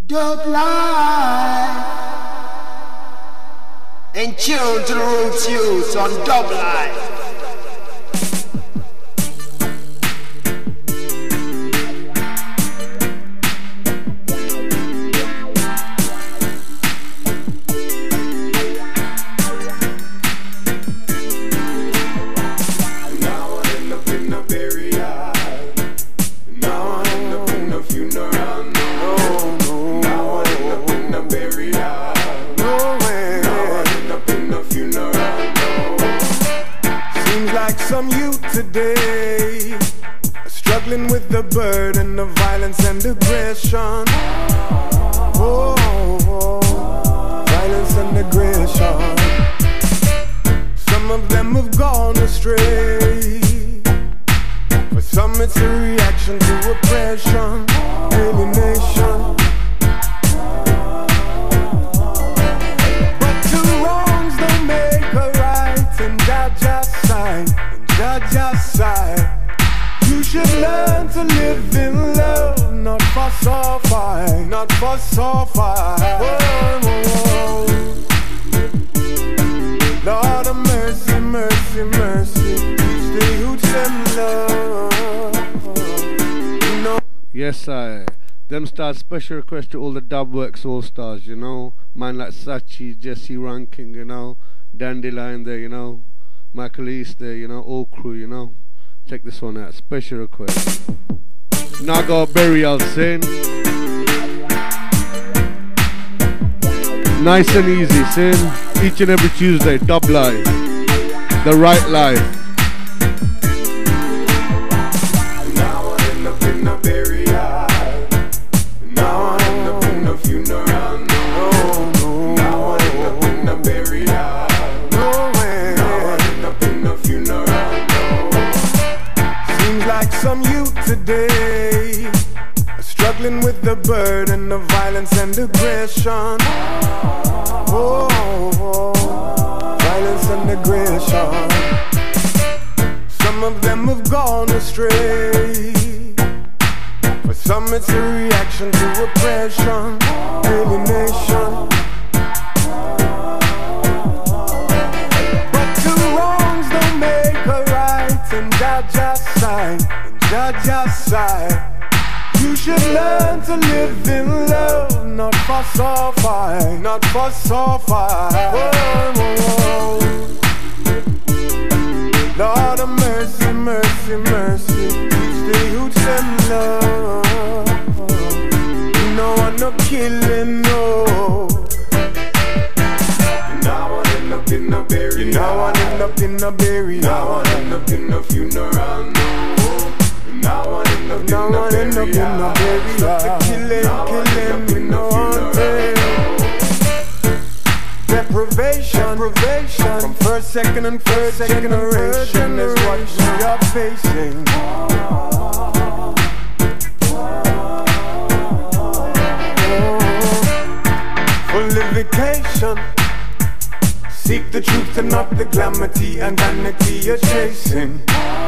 Dub Life. In tune to the roots use on Dub Life. Some youth today struggling with the burden of violence and aggression. Violence and aggression. Some of them have gone astray. For some it's a reaction to oppression, alienation. But two wrongs don't make a right, and Jaja's side. Jaja's side. You should learn to live in love, not fuss or fight, not fuss or fight. Whoa. Lord of mercy, mercy, mercy. Teach the youth them love. You know. Yes, them stars special request to all the Dubworks All Stars, you know. Man like Sachi, Jesse Ranking, you know. Dandelion there, you know. Michael East there, you know, all crew, you know. Check this one out, special request. Naga Burial Sin. Nice and easy, Sin. Each and every Tuesday, Dub Live. The right life. Now I end up in a burial. Now I end up in a funeral. No. Now I end up in a burial. Like some youth today struggling with the burden of violence and aggression. Violence and aggression. Some of them have gone astray. For some it's a reaction to oppression, alienation. But two wrongs don't make a right, and Jaja's side. Jaja's side. You should learn to live in love, not fuss or fight, not fuss or fight. Whoa. Lord of mercy, mercy, mercy. Teach the youth them love. You know I'm not killing, no. Now I end up in a burial. Now I end up in a burial. Now I end up in a funeral. Now I end up in a burial. Killing, deprivation, from first, second, and third generation is what we are facing. Fullification. Seek the truth and not the calamity and vanity you're chasing.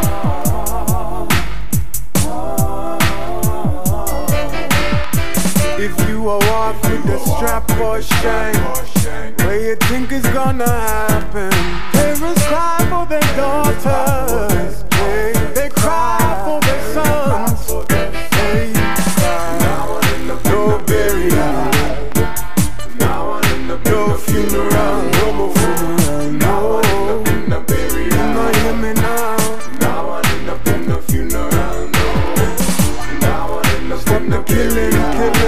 If you are walk with a strap or shank, where you think is gonna happen? Parents cry for their daughters, they cry for their sons. They cry. No burial, no funeral, no funeral, no. You know, hear me now. Now I end up in the funeral, no. Stop the killing.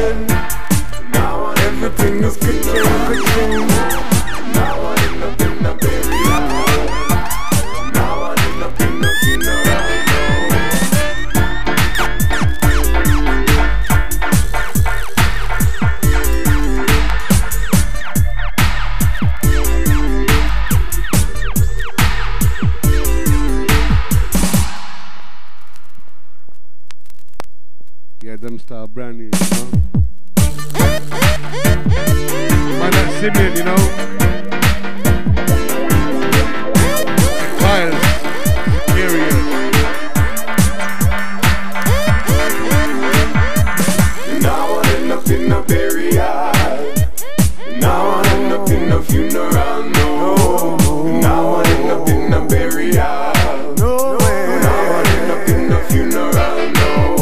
Everything is good change. Now I end up in the burial. Now I end up in the funeral. Yeah, them style brand new, you know. Man, that Simeon, you know. Files, curious. Now I end up in in a burial. Now I end up in a funeral, no. Now I end up in a burial. No way. Now I end up in a funeral, no.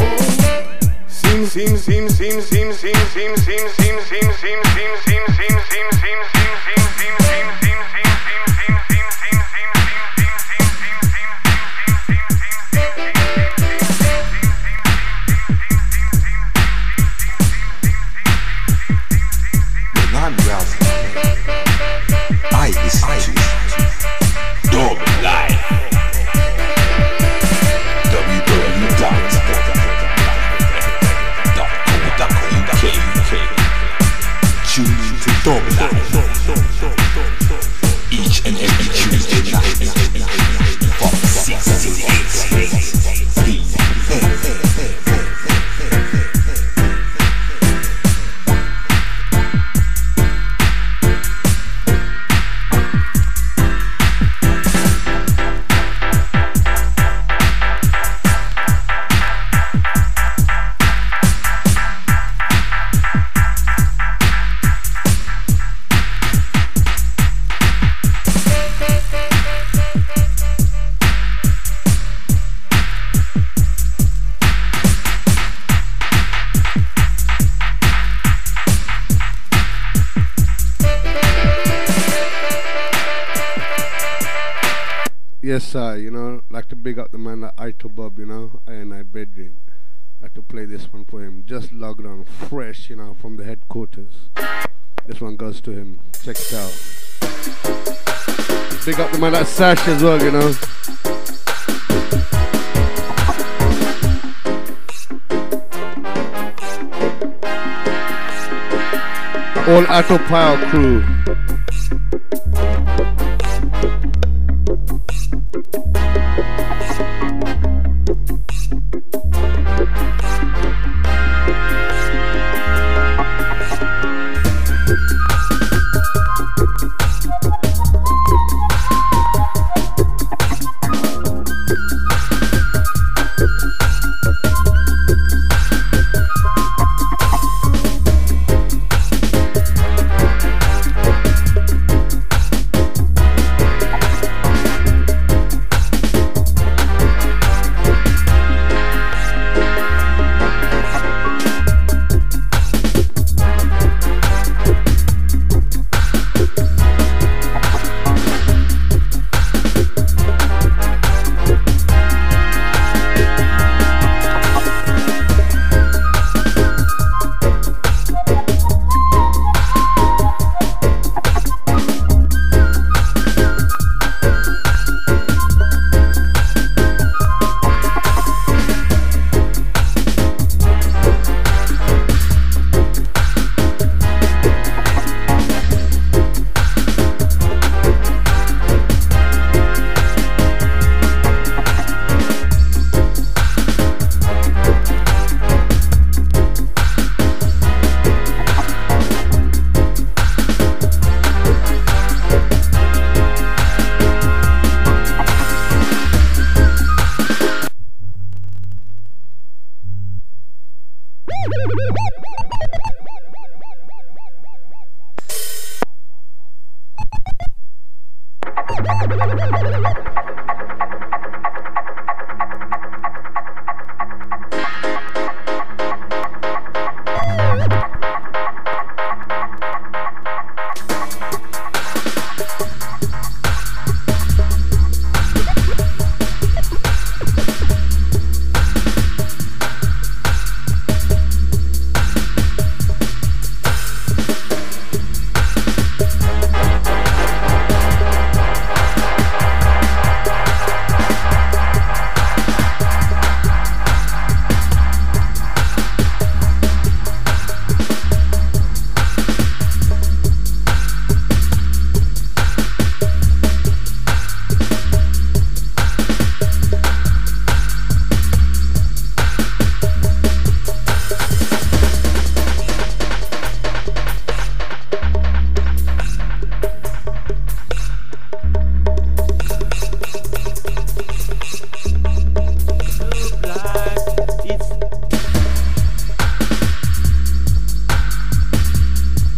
Each and every Tuesday night from 6 to 8 p.m. Yes, sir, you know, like to big up the man like Ito Bob, you know, and I bedroom. Like to play this one for him. Just logged on fresh, you know, from the headquarters. This one goes to him. Check it out. Big up the man like Sash as well, you know. All Atto Power crew.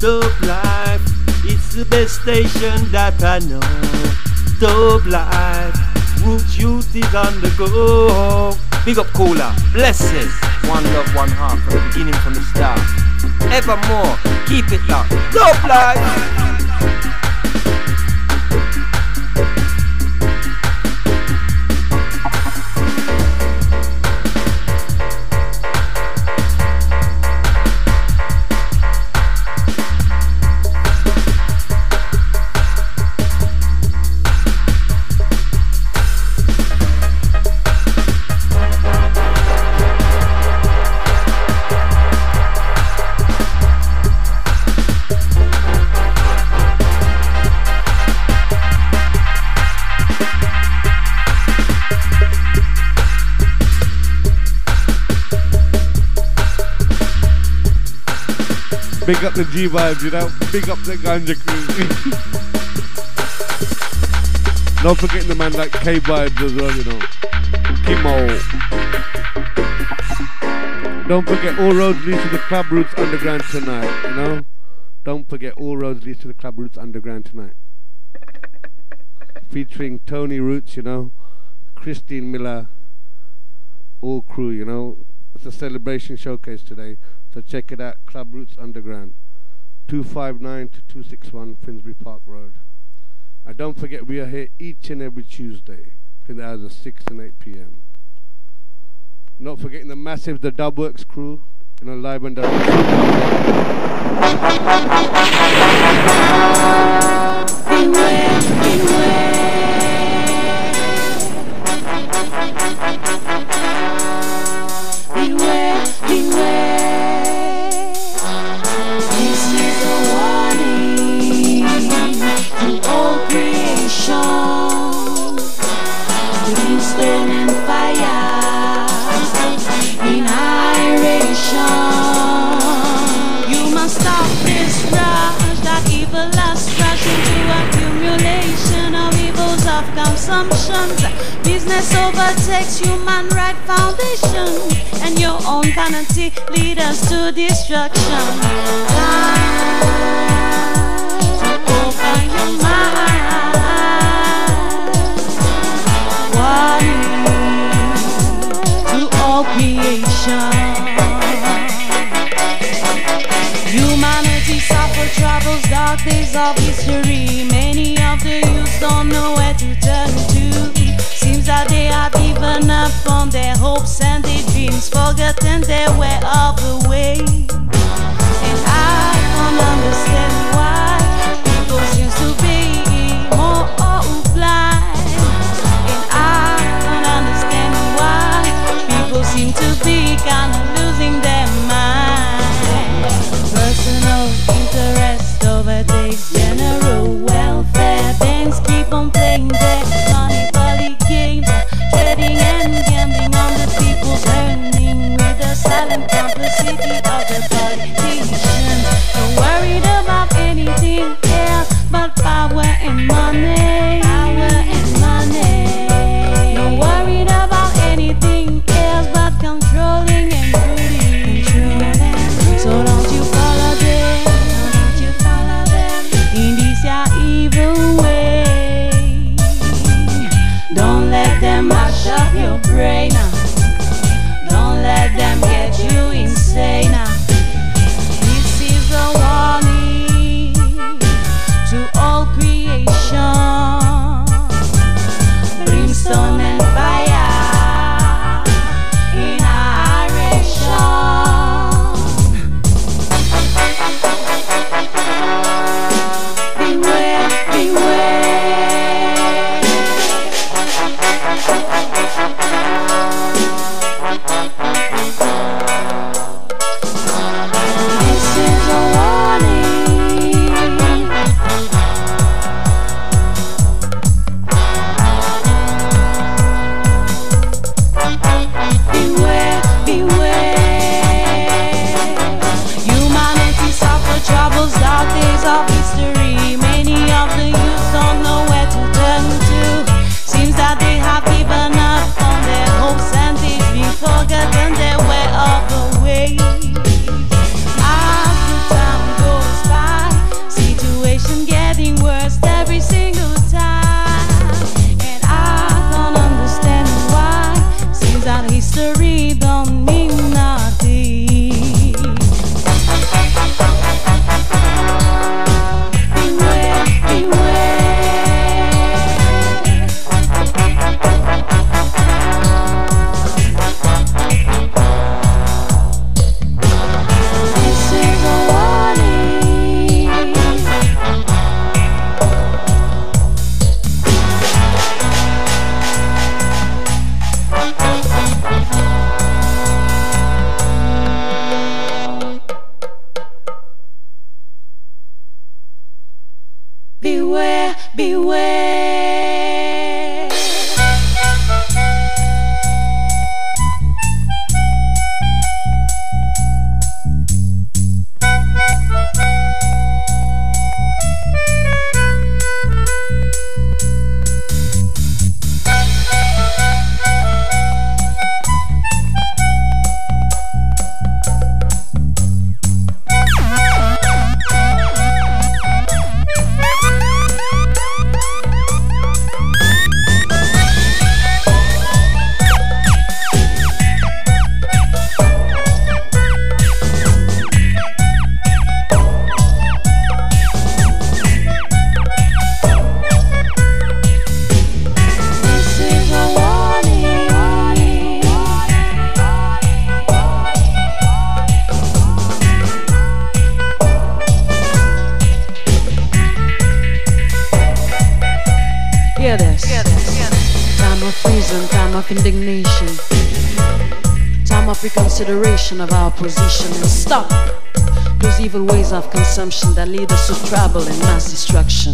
Dope Life, it's the best station that I know. Dope Life, Roots Youth is on the go. Big up Cooler, blessings. One love, one heart from the beginning, from the start. Evermore, keep it locked. Dope Life. Big up the G vibes, you know. Big up the ganja crew. Not forgetting the man like K vibes as well, you know. Kimo. Don't forget all roads lead to the Club Roots Underground tonight, you know. Don't forget all roads lead to the Club Roots Underground tonight. Featuring Tony Roots, you know. Christine Miller. All crew, you know. It's a celebration showcase today. So check it out, Club Roots Underground, 259 to 261 Finsbury Park Road. And don't forget, we are here each and every Tuesday between the hours of 6 and 8 p.m. Not forgetting the massive The Dubworks crew, you know, live and direct. Beware, beware. Beware, beware. This is a warning to all creation. Brimstone and fire, inhalation. You must stop this rush, that evil lust rush into accumulation of evils of consumptions. Business overtakes human right foundation, and your own vanity lead us to destruction. Time to open your mind. Warning to all creation. Humanity suffer troubles, dark days of history. Many of the youth don't know where to turn to. Seems that they have given up on their hopes and their dreams, forgotten their way of the way. And I don't understand why people seem to be more blind. And I don't understand why people seem to be kind of losing their mind. Personal interest overtakes general welfare. Banks keep on playing their money games, trading and gambling on the people's earning with the silent complicity of the politicians. Not worried about anything else but power and money. Power and money. Not worried about anything else but controlling and ruling. So don't you follow them. Don't you follow them in this your evil way. Don't let them mash up your brain. Don't let them get you insane. This is a warning to all creation. Brimstone and fire, inhalation. Beware, beware. This is a warning. Beware, beware. Humanity suffer troubles, dark days of history. Many of the youth don't know where to turn to. Seems that they have given up on their hopes and they've been forgotten their way of the way. As the time goes by, beware, beware. Indignation, time of reconsideration of our position, and stop those evil ways of consumption that lead us to trouble and mass destruction.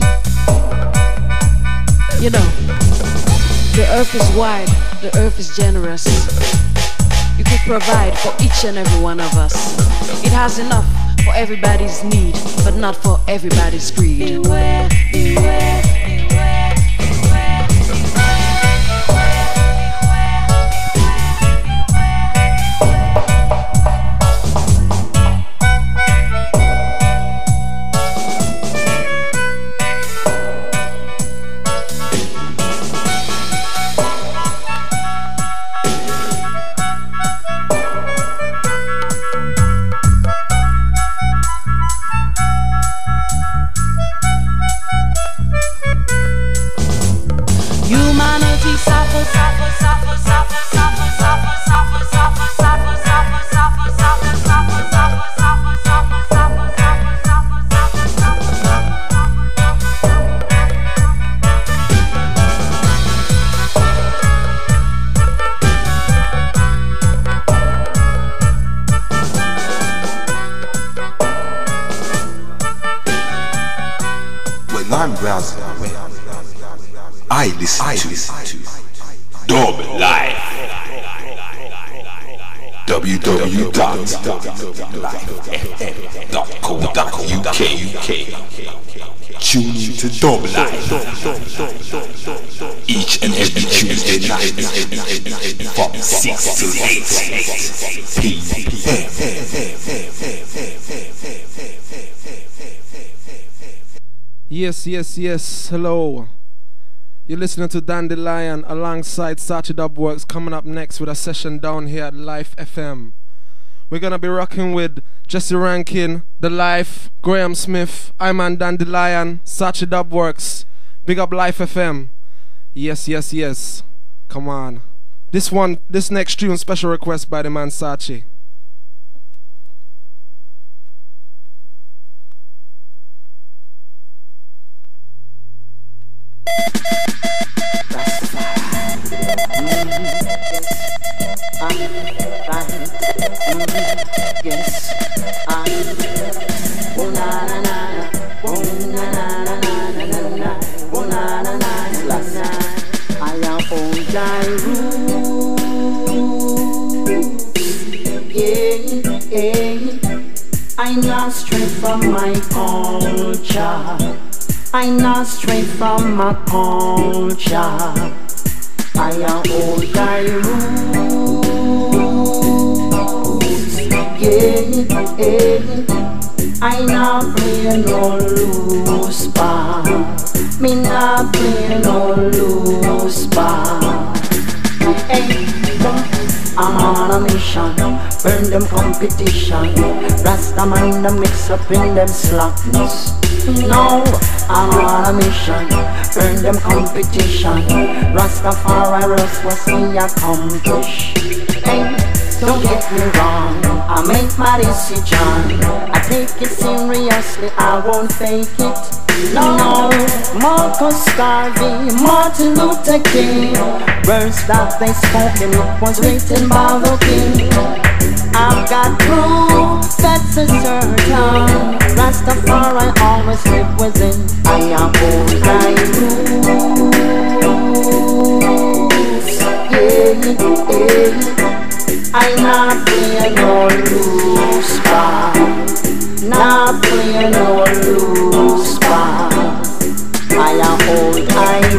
You know, the earth is wide, the earth is generous. You could provide for each and every one of us. It has enough for everybody's need, but not for everybody's greed. Beware, beware. I listen to Dub Life. www.lifefm.co.uk. Tune in to Dub Life each and every Tuesday night from 6 to 8 p.m. Yes. Hello. You're listening to Dandelion alongside Sachi Dubworks, coming up next with a session down here at Life FM. We're gonna be rocking with Jesse Rankin, The Life, Graham Smith, I'm Dandelion, Sachi Dubworks. Big up Life FM. Yes. Come on. This next tune, special request by the man Sachi. I'm not straight from my culture. I'm not straight from my culture. I am old guy roots. Yeah. I not play no loose bar. Me not play no loose bar. Hey, I'm on a mission, burn them competition. Rasta man the mix up in them slackness. No, I'm on a mission, burn them competition. Rastafari else was we accomplish. Hey, don't get me wrong, I make my decision. I take it seriously, I won't fake it. No, Marcus Garvey, Martin Luther King, words that they spoken, it was written by the king. I've got proof that's a certain. Rastafari always live within. I am old play no loose bar. I am old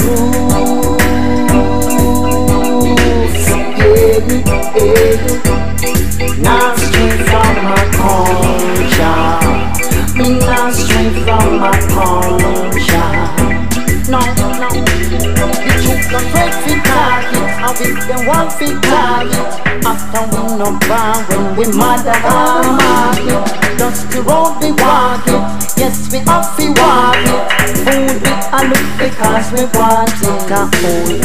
not straight from my culture. Me not straight from my culture. No. The truth don't break fit target. I will them one fit target. After we no bar when we mother our market. Just the road we walk it. Yes, we have to walk it. Food we a look because we want it. A old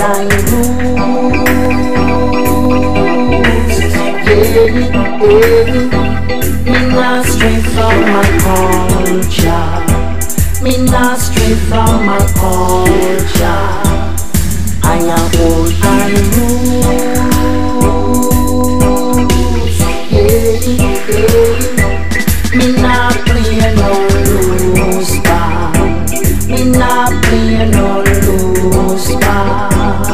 me not straight from my culture. Me not straight from my culture. I am old me not play no loose bar. Me not play no loose bar.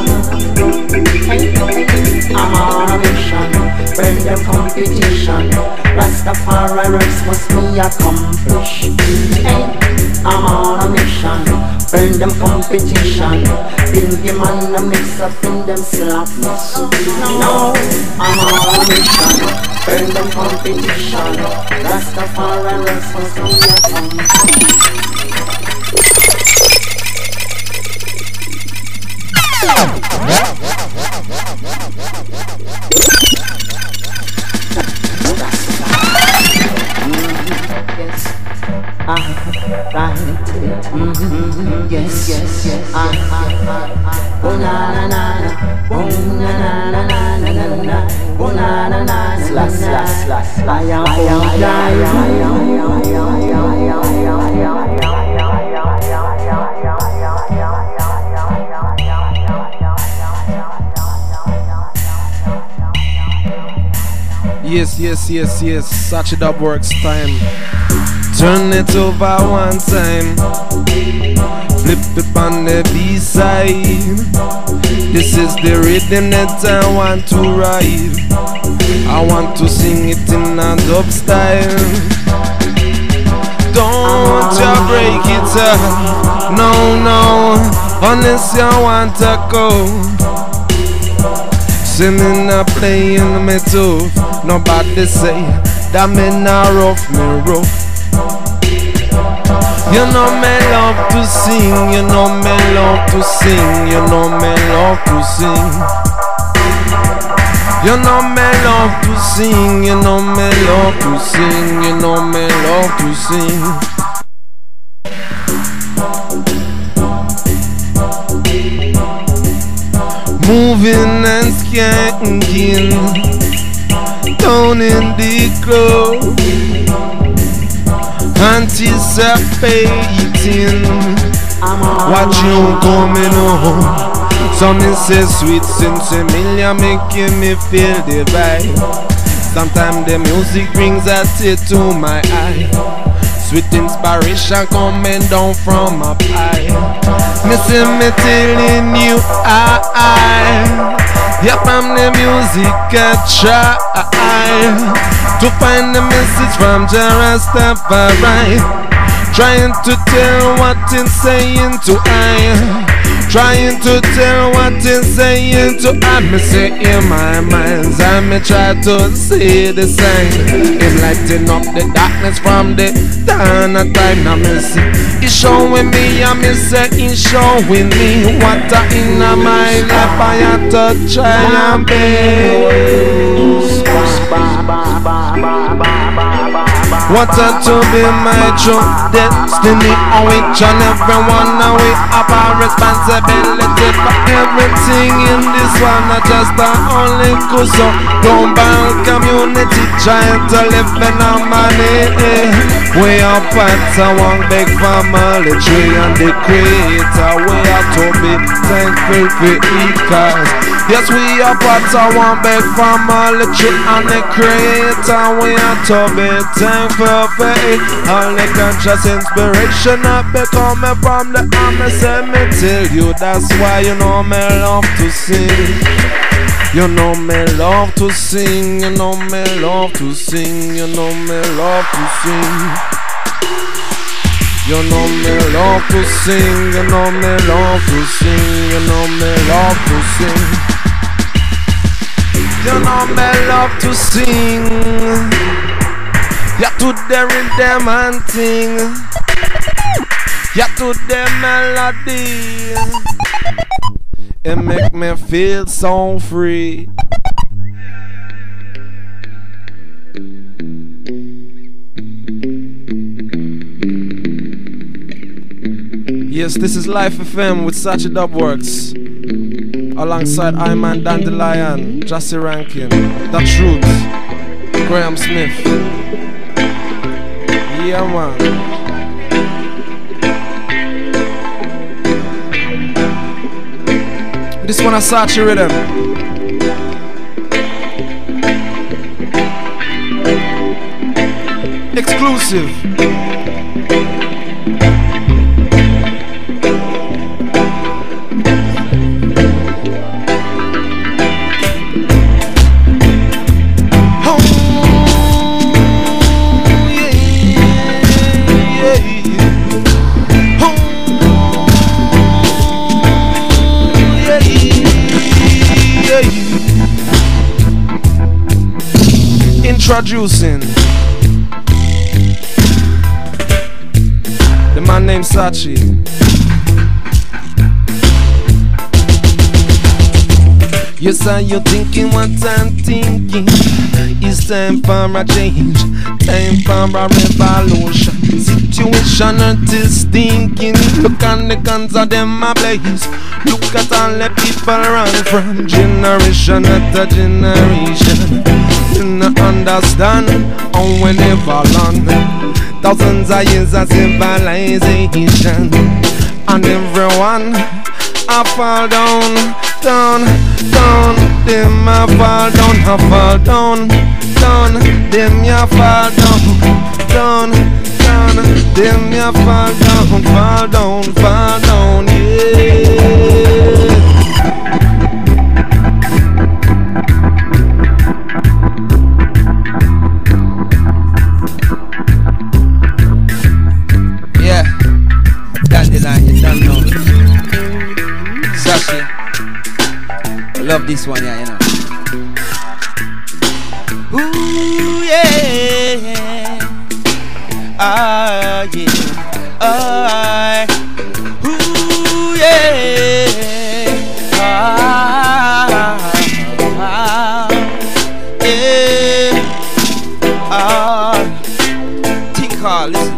I'm on a mission, burn the competition. Rastafari works must be accomplished. Hey, I'm on a mission, burn them competition. Build them and a mix up in them slackness. No, I'm on a mission, burn them competition. Rastafari works must be accomplished. Yes, oh na na na na, oh na na na na na na, oh na na na slash. Yes, Sachi Dub Works time. Turn it over one time. Flip it on the B-side. This is the rhythm that I want to ride. I want to sing it in a dub style. Don't you break it up. No, unless you want to go. See me not playing me tough. Nobody say that me not rough, me rough. You know me love to sing, you know me love to sing, you know me love to sing. You know me love to sing, you know me love to sing, you know me love to sing. Moving and skanking down in the club. Anticipating what you coming home. Something says sweet since Emilia making me feel the vibe. Sometimes the music brings a tear to my eye. Sweet inspiration coming down from up high. Missing me telling you yeah, from the music I try to find the message from Rastafari. Trying to tell what it's saying to I. Trying to tell what it's saying to I. Me say in my mind, I me try to see the sign. Enlighten up the darkness from the dawn of time. Now me see it's showing me, I me say it's showing me what I in my life I have to try and be. What to be my true destiny, on which and everyone now we have a responsibility for everything in this one, not just the only cause of global community trying to live in harmony. We are part of one big family tree and the creator we are to be thankful for because yes, we are part of one big family tree and the creator we are to be thankful for it. All the conscious inspiration that be coming from the army. Let me tell you, that's why you know me love to sing. You know me love to sing. You know me love to sing. You know me love to sing. You know me love to sing, you know me love to sing, you know me love to sing. You know me love to sing. You to the rhythm and sing. You to the melody. It make me feel so free. Yes, this is Life FM with Sachi Dubworks, alongside Iman Dandelion, Jesse Rankin, The Truth, Graham Smith. Yeah, man. This one a Sachi rhythm. Exclusive. Introducing the man named Sachi. Yes, are you thinking what I'm thinking? It's time for a change, time for a revolution. Situation is thinking. Look on the guns of them a blaze. Look at all the people run from generation after generation. You not understand how we live along. Thousands of years of civilization, and everyone I fall down, down, down. Them I fall down, I fall down, down. Them ya fall down, down, down. Them ya fall down, fall down, fall down. Yeah. Dandelion, you don't know. Sachi, I love this one, yeah, you know. Ooh, yeah. Ah, yeah. Ah, ooh, yeah. Ah, yeah. Ah, think hard, listen.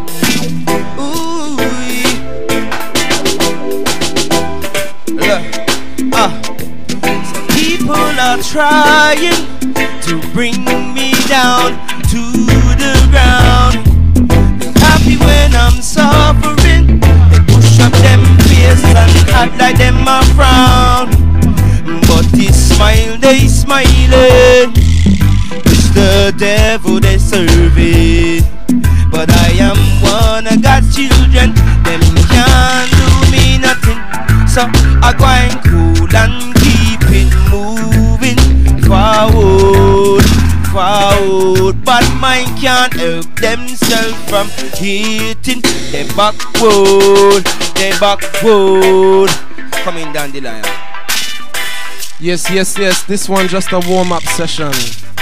People are trying to bring me down to the ground. Happy when I'm suffering. They push up them face and act like them a frown. But they smile, they smiling. It's the devil they serving. But I am one of God's children. Them can't do me nothing. So I go and cool and keep it moving forward, forward. But mine can't help themselves from hitting the backward, the backward. Coming down the line. Yes, yes, yes. This one just a warm-up session.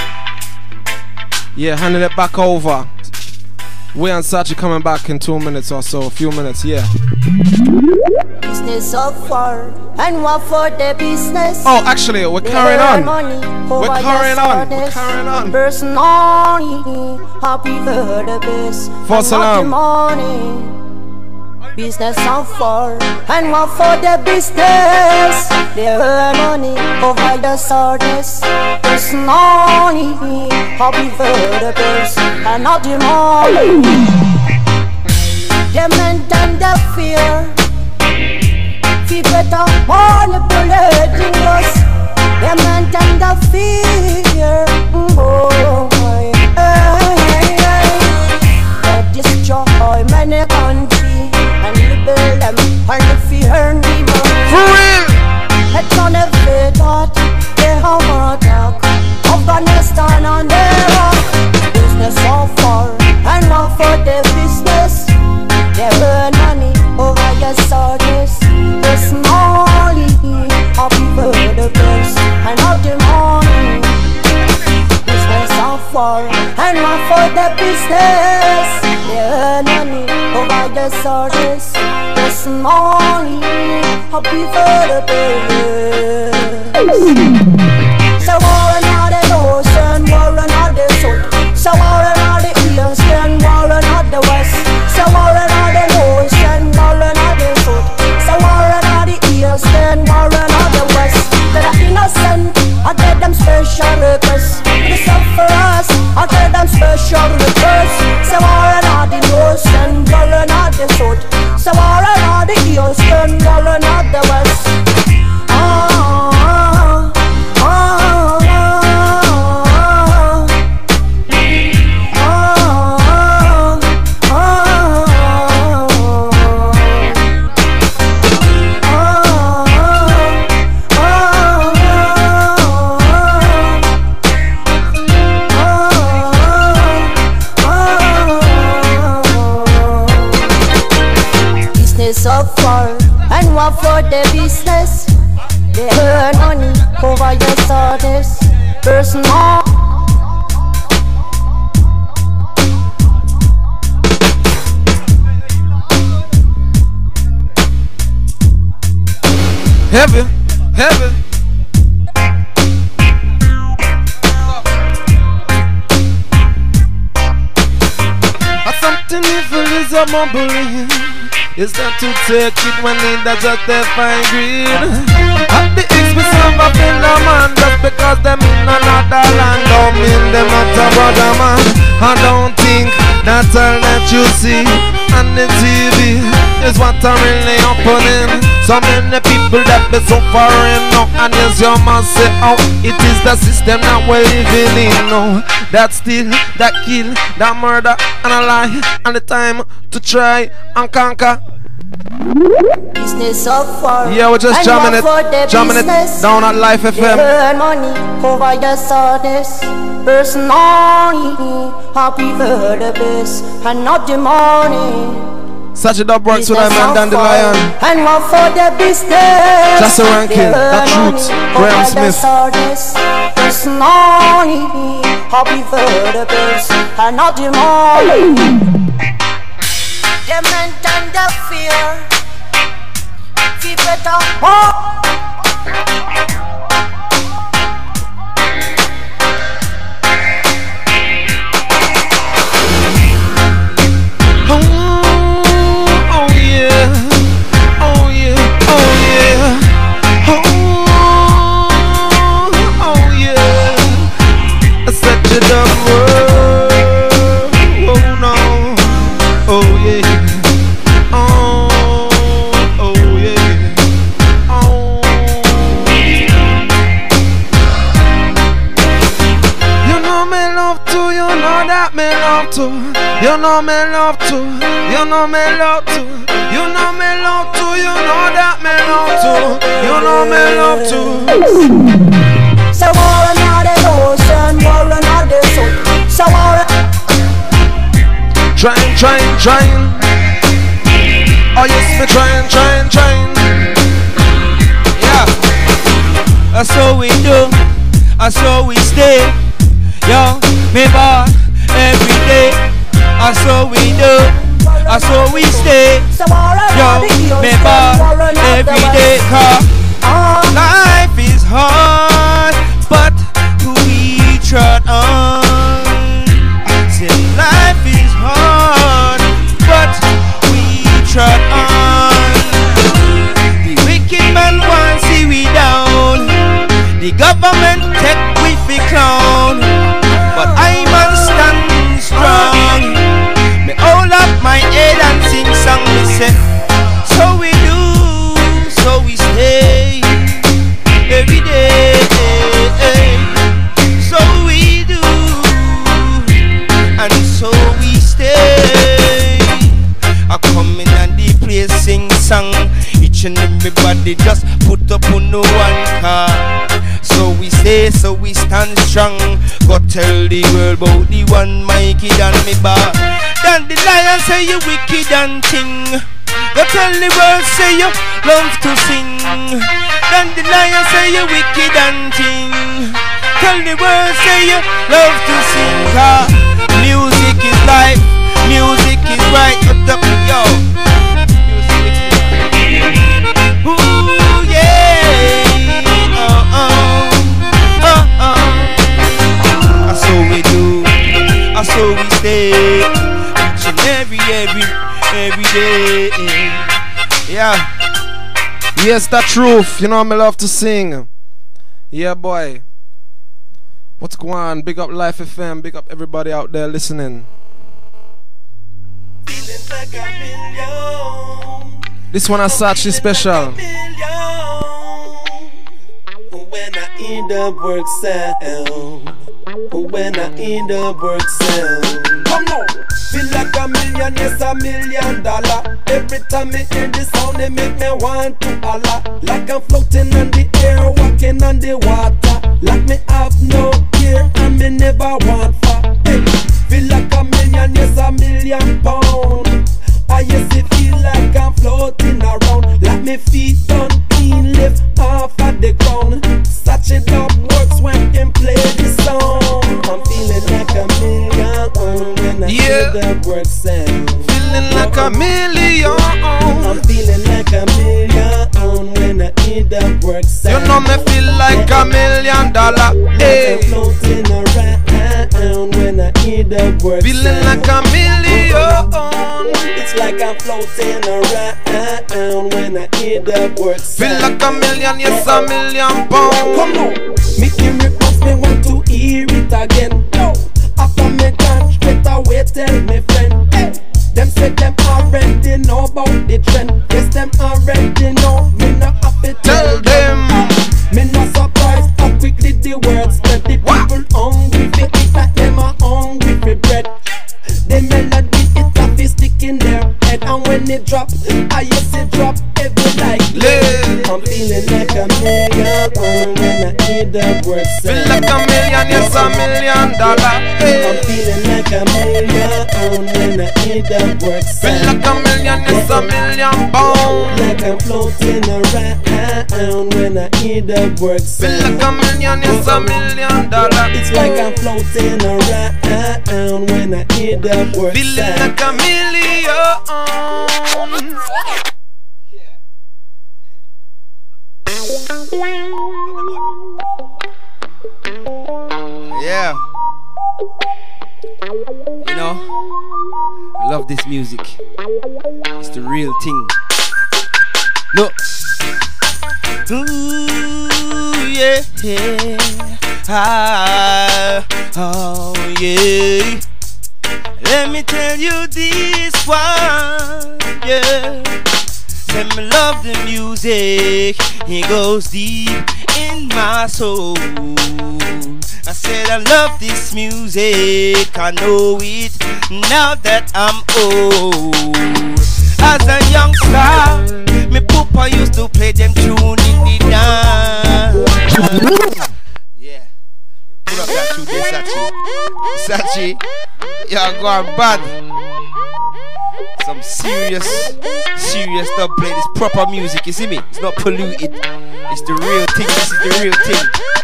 Yeah, handing it back over. We and Sachi coming back in 2 minutes or so, a few minutes, yeah. Business of war and what for the business. Oh, actually, we're carrying on. We're carrying on. We're carrying on. Personally, happy for the best. For salam. Business of war and what for the business. They earn money over the sadness. Personally, happy for the best and not the money. They maintain the fear. We better manipulating us. They maintain the fear. Oh, they destroy many countries and libel them and the fear and demon. For real! It's on every thought. They have a talk. Afghanistan and Iraq. Business so far and not for the business. They over your service this morning. Happy for the best. So war another ocean, war another soul. So war another east and war another west. So war another ocean, war another soul. So war another east and war another west. To the innocent, I get them special requests. To the sufferers, I get them special requests. So war another ocean, war another soul. So war another east and war another west. Suffer and work for the business. They earn money over your service. Personal. Heavy, heavy. Something evil is a mumbling. It's not to take it when it does just define greed. At the expense of a fellow man, just because them in another land don't mean them not a brother man. I don't think that's all that you see on the TV is what are really happening. So many people that be suffering now, and yes, you must say, oh, it is the system that we're living in now. That steal, that kill, that murder, and a lie, and the time to try and conquer. Business of war. Yeah, we're just jamming it down at Life FM. Earn money over your service. Personally, happy for the best and not the money. Such a dub works with I man Dandelion. And work for the business. Just a ranking, that truth, Graham Smith. Personally, happy for the best and not the money. Them men under fear. Feel better. You know me love to, you know me love to, you know me love to, you know that me love to, you know me love to. So war another ocean, war another soul. So war. Trying. Oh yes, me trying. Yeah, that's how we do, that's how we stay. Yo, me bar every day. That's how we do, that's how we stay. Yo, me bar every day. Life is hard, but we trot on. Say life is hard, but we trot on. The wicked man wants see we down. The government take we fi clown, but I man stand strong. Me hold up my head and sing song. Me say, so we do, so we stay every day. So we do, and so we stay. I come in and the place sing song. Each and everybody just put up on no one car. So we stay, so we stand strong. Go tell the world about the one Mikey and me bar. Dandelion say you wicked and ting. Go tell the world say you love to sing. Dandelion say you wicked and ting. Tell the world say you love to sing. Music is life, music is right. up, yo. Ooh, yeah. That's how we do. That's how we stay. Each and every day. Yeah. Yes, the truth. You know me love to sing. Yeah, boy. What's going on? Big up Life FM. Big up everybody out there listening. Like a million. This one is Sachi special. When I end up work sound. When I end up work sound. Come on. Feel like a million, yes, $1 million. Every time me hear the sound, they make me want to holler. Like I'm floating on the air, walking on the water. Like me have no care, and me never want for. Hey. Feel like a million, yes, £1 million. I yes, it feel like I'm floating around. Like me feet done clean, lift off of the ground. Such it up works when him play the song. I'm feeling like $1 million when I hear the word sound. Feeling like $1 million. I'm feeling like $1 million when I hear the word sound. You know me feel like $1 million. Hey. I'm floating around when I hear the word feeling sound. Like $1 million. It's like I'm floating around when I hear the word sound. Feel like $1 million, yes, $1 million. Come on, me hear it once, me want to hear it again. No, after me dance straight away, tell me friend. Hey, them say them already know about the trend. Yes, them already know. Me not have to tell them. Me not surprised how quickly the word spread. The people hungry for it like them are hungry for bread. The melody it a fi stick in their head, and when it drop, I yes it drop every like lead. I'm feeling like $1 million when I hear the word sound. Feel like $1 million, yes, $1 million. Hey. I'm feeling like $1 million when I hear the word sound. Feel like $1 million, yes, $1 million. Like I'm floating around when I hear the word sound. Feel like $1 million, yes, $1 million. It's like I'm floating around when I hear the word feeling sound. like $1 million. Yeah. You know, I love this music. It's the real thing. Look. Ooh, yeah. Oh, yeah. Let me tell you this one, yeah. Let me love the music, it goes deep in my soul. I said I love this music, I know it now that I'm old. As a youngster, me papa used to play them tune in the dance. Yeah, put up that tune there, Sachi. Yeah, go on bad. Some serious stuff play. This proper music, you see me? It's not polluted. It's the real thing. This is the real thing.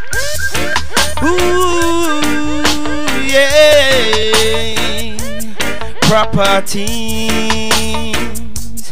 Ooh, yeah. Proper things.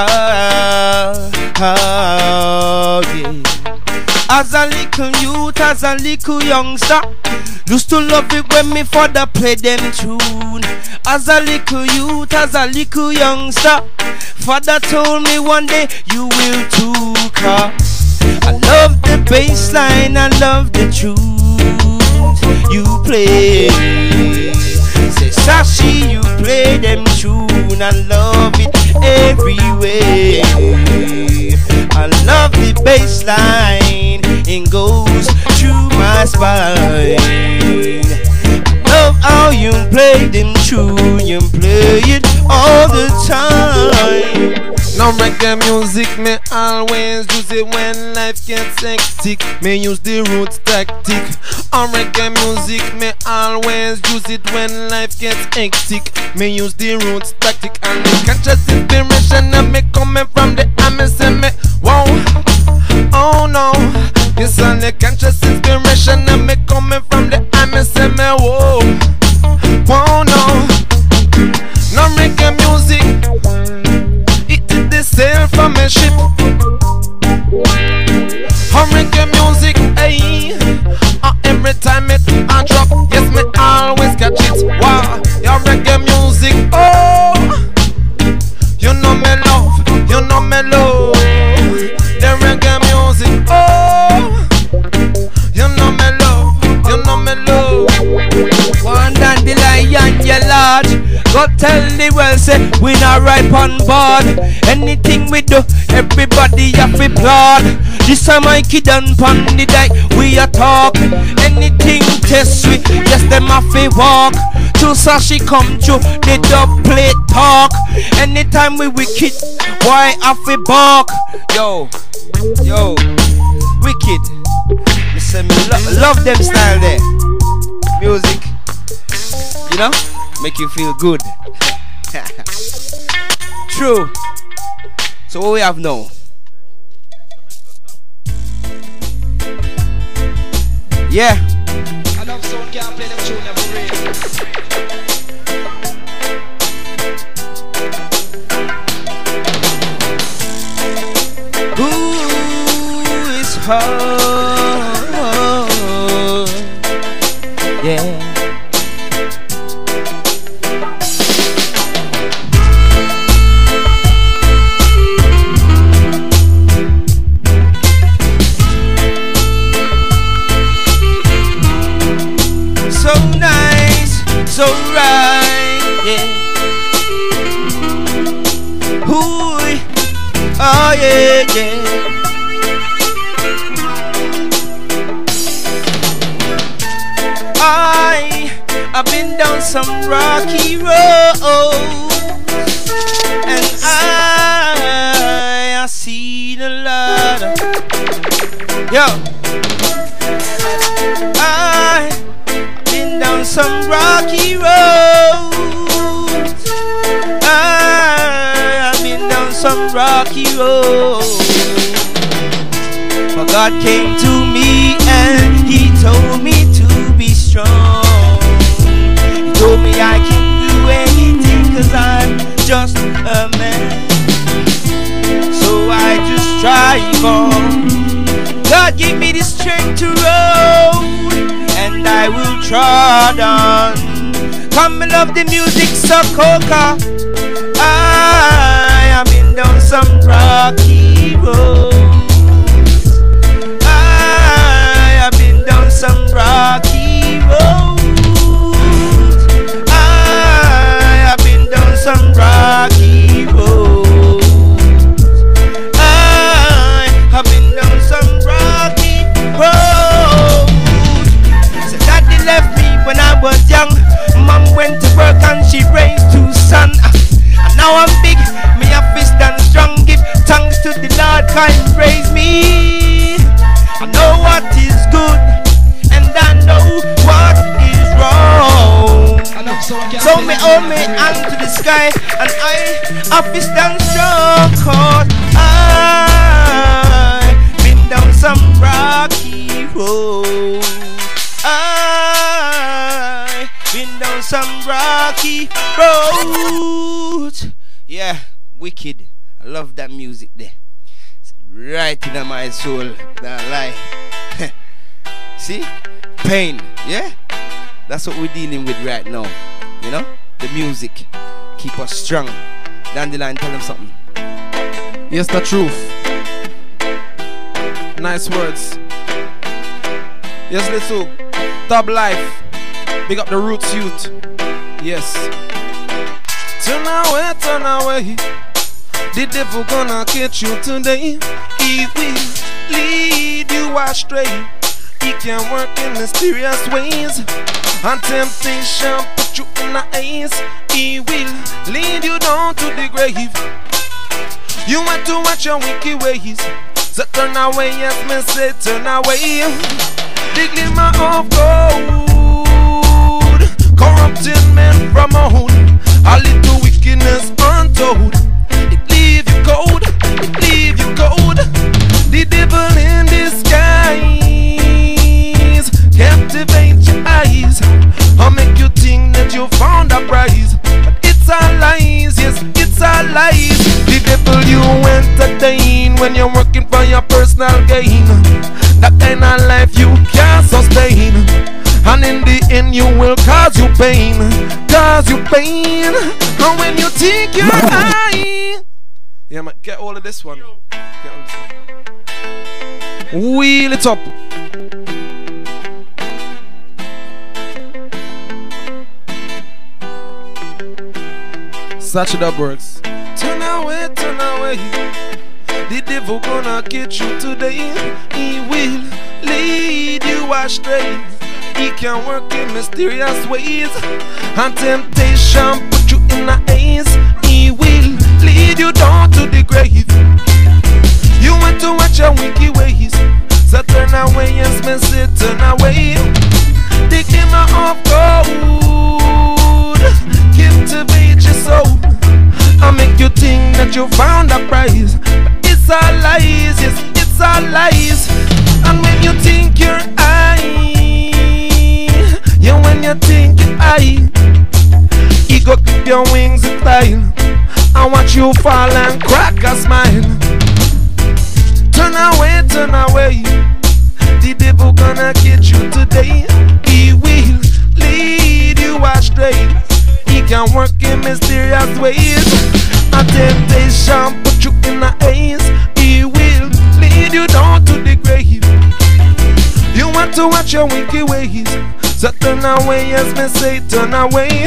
Yeah. As a little youth, as a little youngster, used to love it when me father play them tune. As a little youth, as a little youngster, father told me one day you will too. I love the bass line, I love the tunes you play. Say Sashi, you play them tune, I love it everywhere. I love the bass line, it goes through my spine. Love how you play them tune, you play it all the time. Now reggae music, me always use it when life gets hectic. Me use the roots tactic. On reggae music, me always use it when life gets hectic. Me use the roots tactic and the conscious inspiration of me coming from the Amazon. Me wow, oh no, yes, and the conscious inspiration of me coming from the Amazon. Me whoa, oh no, no reggae music. on my ship. Reggae music, ayy. Every time it a drop, yes, me always catch it. Wow, your reggae music, oh. You know me love, you know me love. The reggae music, oh. You know me love, you know me love. One dandelion, you large. Go tell the world, say we not ripe on board. Anything we do, everybody have to applaud. This time I kid and pon the deck, we a talk. Anything test we, yes them have to walk. To Sashi come through, the dub play talk. Anytime we wicked, why have to bark? Yo, yo, wicked. Me say me love them style there. Music, you know, make you feel good. True. So what we have now? Yeah. Enough sound can't play them tune never real. Who is home? Yeah. So right, yeah. Ooh, oh yeah, yeah. I've been down some rocky road, and I seen a lot of, yo. I've been down some rocky roads. I've been down some rocky roads. But God came to me and He told me to be strong. He told me I can do anything 'cause I'm just a man. So I just strive on. God gave me the strength to roll, and I will trod on. Come and love the music, so coca. I have been down some rocky roads. I have been down some rocky roads. I have been down some rocky roads. I have been down some rocky roads. So daddy left me when I was young. Mom went to work and she raised 2 sons. And now I'm big, me a fist and strong. Give thanks to the Lord, kind raise me. I know what is good and I know what is wrong. So me hold me hand to the sky and I fist and strong. 'Cause I been down some rocky road. I been down some rocky roads. Yeah, wicked. I love that music there. It's right in my soul. Don't lie. See? Pain. Yeah? That's what we're dealing with right now. You know? The music. Keep us strong. Dandelion, tell them something. Yes, the truth. Nice words. Yes, Little. Dub life. Big up the Roots youth. Yes. Turn away, turn away. The devil gonna catch you today. He will lead you astray. He can work in mysterious ways. And temptation put you in the haze. He will lead you down to the grave. You want to watch your wicked ways. So turn away, yes, me say turn away. The glimmer of gold, corrupting men from a hood. A little wickedness untold. It leave you cold, it leave you cold. The devil in disguise captivate your eyes. I'll make you think that you found a prize. But it's all lies, yes, it's all lies. The devil you went to sustain when you're working for your personal gain. That kind of life you can't sustain, and in the end you will cause you pain. Cause you pain. And when you think you're high, yeah man, get all of this one. Get all of this one. Wheel it up. Such that works. Turn away, turn away. The devil gonna get you today. He will lead you astray. He can work in mysterious ways, and temptation put you in the haze. He will lead you down to the grave. You want to watch your wicked ways, so turn away, yes, me say turn away. The kingdom of gold captivate your soul. I make you think that you found a prize, but it's all lies, yes, it's all lies. And when you think you're high, yeah, when you think you're high, he go clip your wings in style and watch you fall and crack a smile. Turn away, turn away. The devil gonna get you today. He will lead you astray. He can work in mysterious ways. A temptation put you in the haze. He will lead you down to the grave. You want to watch your wicked ways, so turn away, yes, me say turn away.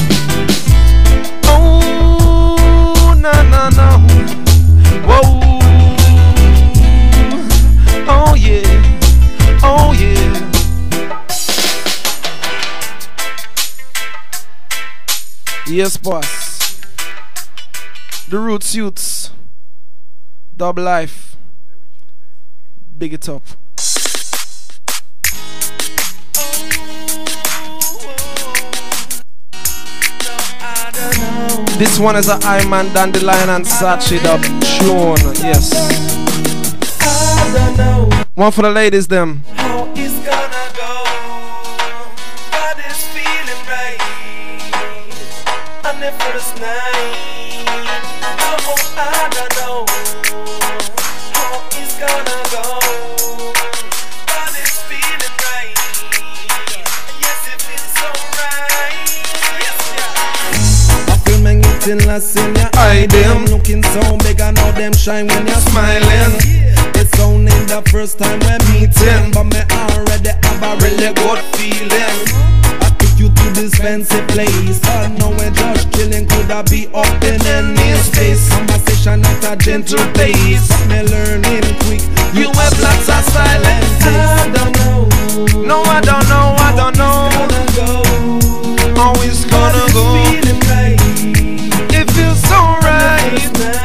Oh, no, no, no. Whoa. Oh, yeah. Oh, yeah. Yes, boss. The Roots Youths. Dub Life. Big it up. This one is a Iman, Dandelion and Sachi dub tune. Yes. I don't know. One for the ladies, them. How it's gonna go, but it's feeling right. On the first night, oh, I don't know how it's gonna go, but it's feeling right. Yes, it feels so right. Yes, yeah. I feel me getting lost in your eye, them looking so big, I know them shine when you're smiling. It's only the first time we're meeting, but me already have a really good feeling. I took you to this fancy place, I know we're just chilling, could I be up in any space? Conversation at a gentle pace, but me learning quick. You have lots of silence. I don't know. No, I don't know, I don't know. How it's gonna go. Feeling right. It feels so right.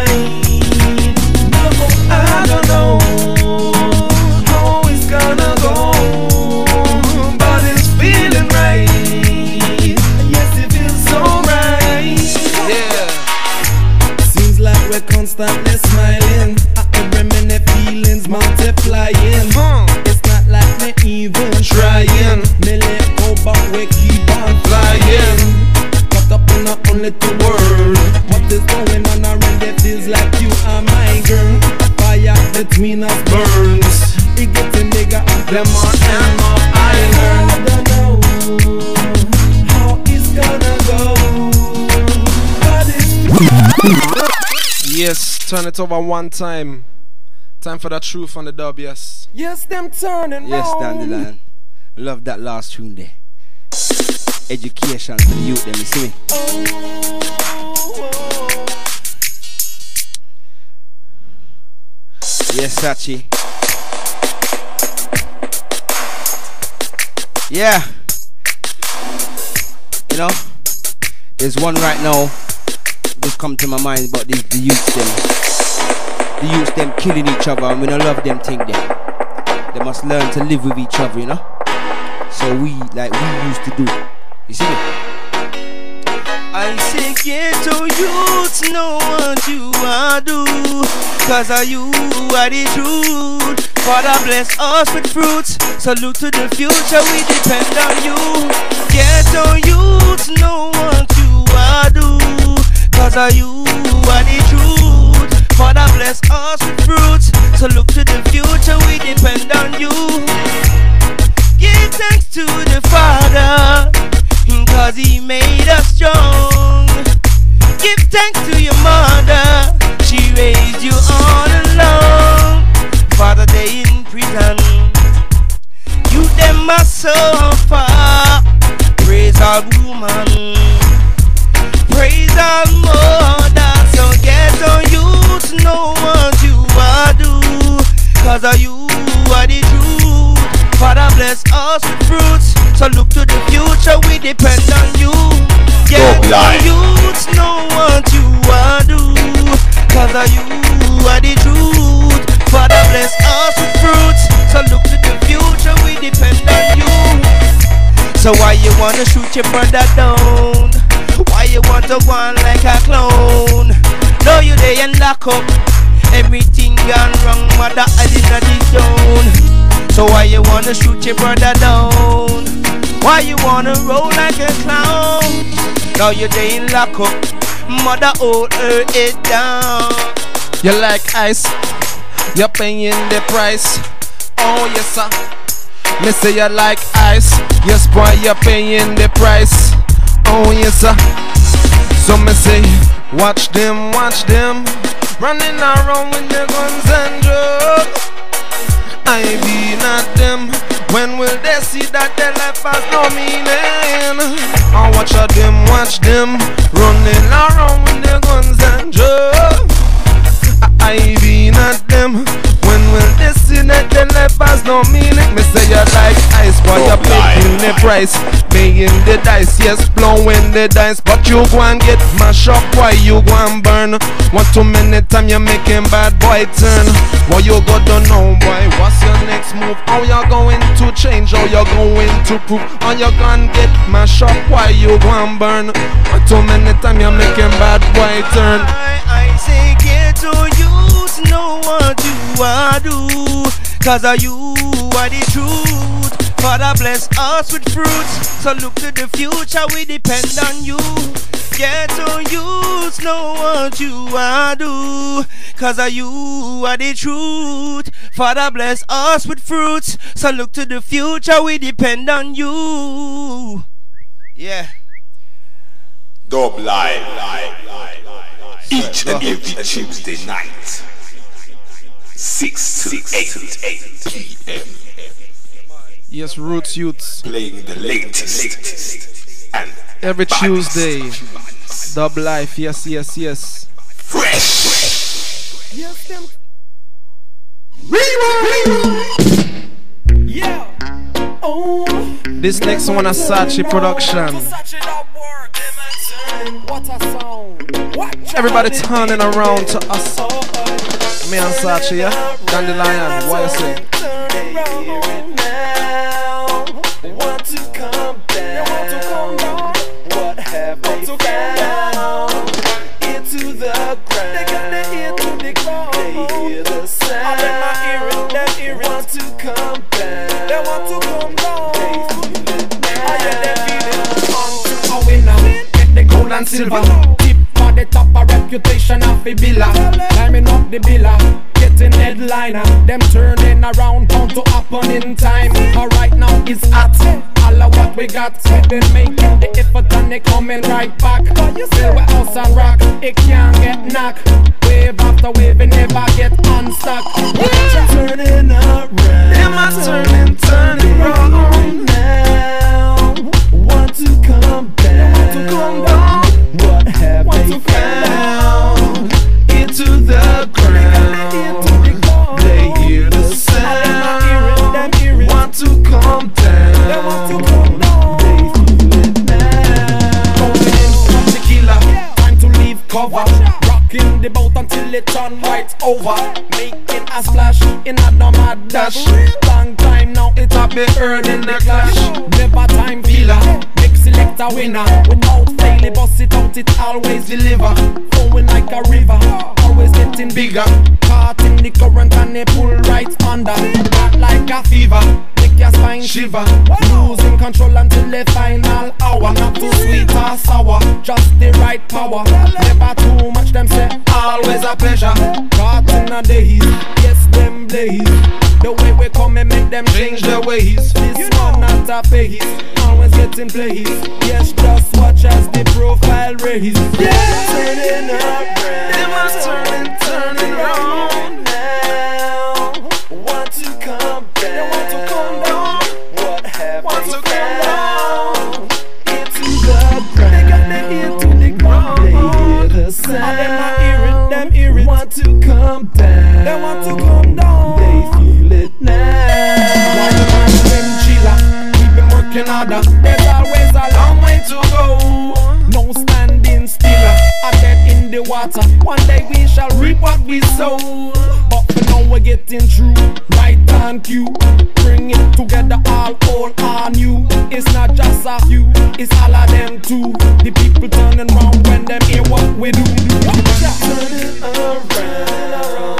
I don't know how it's gonna go, but it's feeling right. Yes, it feels so right. Yeah. Seems like we're constantly smiling. Every minute feelings multiplying. It's not like me even trying. Me let go, but we keep on flying. Caught up in a only two world. What is going on around? It feels like you are my girl. Between us burns, it getting bigger and more and more iron. I don't know how it's gonna go, but it's Yes, turn it over one time. Time for the truth on the dub, yes. Yes, them turning. Yes, Dandelion. Love that last tune there. Education for the youth, them, you see me? Yes, Sachi. Yeah. You know, there's one right now just come to my mind about the youth them. The youth them killing each other, and we don't love them thing them. They must learn to live with each other, you know. So we used to do. You see me? I say ghetto youths know what you are do, cause are you are the truth. Father bless us with fruits. Salute to the future, we depend on you. Ghetto youths know what you are do, cause are you are the truth. Father bless us cause of you are the truth. Father bless us with fruits, so look to the future, we depend on you. So why you wanna shoot your brother down? Why you want to go on like a clown? No, you there and lock up. Everything gone wrong, mother I did not down. So why you wanna shoot your brother down? Why you wanna roll like a clown? Now you there and lock up. Mother hold her head down. You like ice, you're paying the price. Oh yes sir. Me say you like ice, yes boy you're paying the price. Oh yes sir. So me say, watch them, running around with their guns and drugs. I be not them. When will they see that their life has no meaning? I watch them, running around with their guns and drugs. I be not them. When will they see that their life has no meaning? Me say you like ice, boy, you're paying the price, paying the dice, yes, blowing the dice. But you go and get mashed up, why you go and burn? One too many time you're making bad boy turn. What you got to know, boy, what's your next move? How you going to change, how you going to prove? How you gonna get mashed up, why you go and burn? One too many time you're making bad boy turn. I say get to use, know what you are do, cause of you are the truth. Father bless us with fruits, so look to the future, we depend on you. Get to use, know what you are do, cause of you are the truth. Father bless us with fruits, so look to the future, we depend on you. Yeah. Dub Live. Each and every Tuesday night, 6 to 8 p.m. Yes, Roots Youths. Playing the latest and every Tuesday. Dub Life, yes. Fresh. Yes, them. Yeah. Oh. This next one is Sachi production. What a sound. Everybody turning around to us. Me and Sachi, yeah? Dandelion, what you say? Want to come down. What have they found? Into the ground. They got their ear to the ground. They hear the sound. Them hear it. Want to come down. They want to come down. They feel it now. They feel it. On to a winner. Get the gold and silver. Tip for the top of reputation of a billa. Climbing up the billa. Getting headliner. Them turning around bound to happen in time. Alright now it's hot. All of what we got, we been making the effort and they coming right back. Still we house and rock, it can't get knocked. Wave after wave, it never get unstuck. Turning around, Am I turning around now? Want to come down? What have they found? Into the ground. They hear the sound. Want to come down. They want to come down. They feel it now. Coming in from tequila, time to leave cover. Rocking the boat until it turn right over. Making a splash in a mad dash. Long time now it a be heard in the clash. Never time feeler, big selector winner. Without fail, bust it out, it always deliver. Flowing like a river, always getting bigger. Caught in the current and they pull right under. Hot like a fever, make your spine shiver. Losing control until the final hour. Not too sweet or sour, just the right power. Never too much, them say, always a pleasure. Caught in a daze, yes them blaze. The way we come and make them change their ways. This one not a phase, always getting plays. Yes, just watch as the profile raise. Yeah, turning around. Am I turning around now? Want to come down? Want to come down? What have they found? Into the ground. They got their ear to the ground. They hear the sound. Them hear it. Want to come down? They want to come down. They feel it now. Like the man them chiller, we've been working harder. There's always a long way to go. No standing still, a dead in the water. One day we shall reap what we soul. But for now we're getting through, right on cue. Bring it together all on you. It's not just a few, it's all of them too. The people turning round when them hear what we do. Turning around.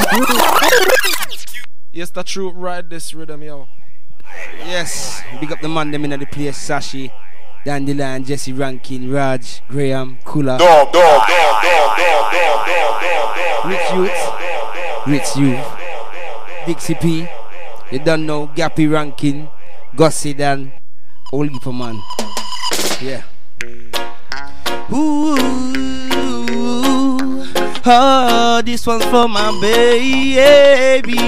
Yes, the truth, ride this rhythm, yo. Yes, big up the man them in the place, Sashi, Dandelion, Jesse Rankin, Raj, Graham, Kula, Rich Youth, Dixie P, you don't know, Gappy Rankin, Gussie Dan, Old Gipper Man. Yeah. Ooh, oh, this one's for my baby.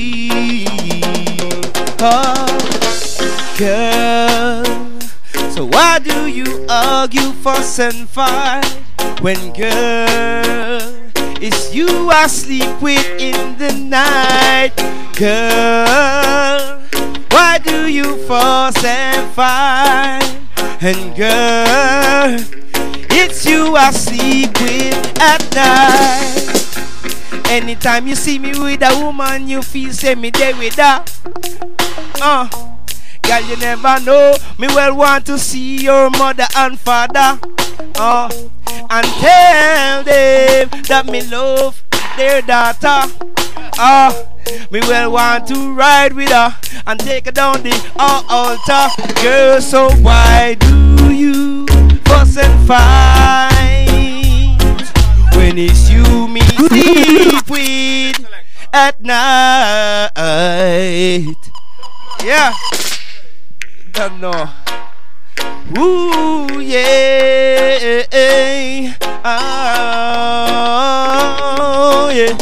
Oh, girl, so why do you argue, fuss and fight when, girl, it's you I sleep with in the night? Girl, why do you fuss and fight? And girl, it's you I sleep with at night. Anytime you see me with a woman, you feel say me there with her. Girl, you never know. Me well want to see your mother and father. And tell them that me love their daughter. Me well want to ride with her and take her down the altar. Girl, so why do you fuss and fight when it's you me sleep with at night? Yeah, don't know. Ooh, yeah. Oh, yeah.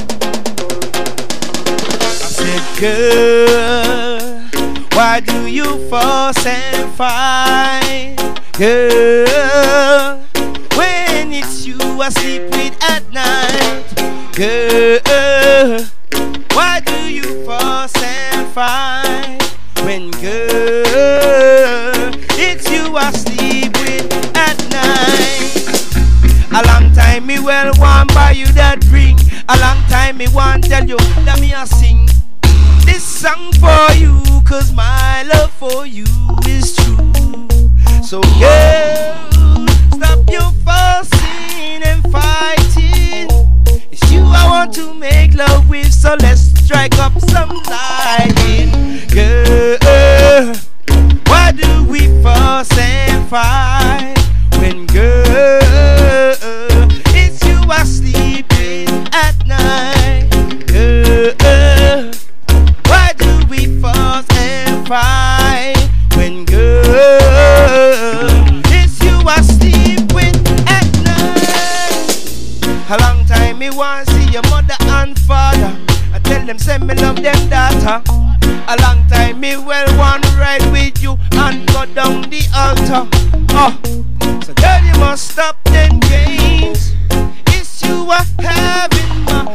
I said, girl, why do you fuss and fight? Girl, when it's you I sleep with at night. Girl, why do you fuss and fight? When, girl, it's you I sleep with at night. A long time me well want buy you that ring. A long time me want tell you that me a sing this song for you, cause my love for you is true. So girl, stop your fussing and fighting. It's you I want to make love with, so let's strike up some lighting. Girl, why do we fuss and fight when, girl, it's you I sleep in at night? Girl, why do we fuss and fight when, girl, it's you I sleep with at night? A long time me want see your mother and father. I tell them say me love them daughter. A long time me well want to ride with you and go down the altar. So girl, you must stop them games. It's you I have in my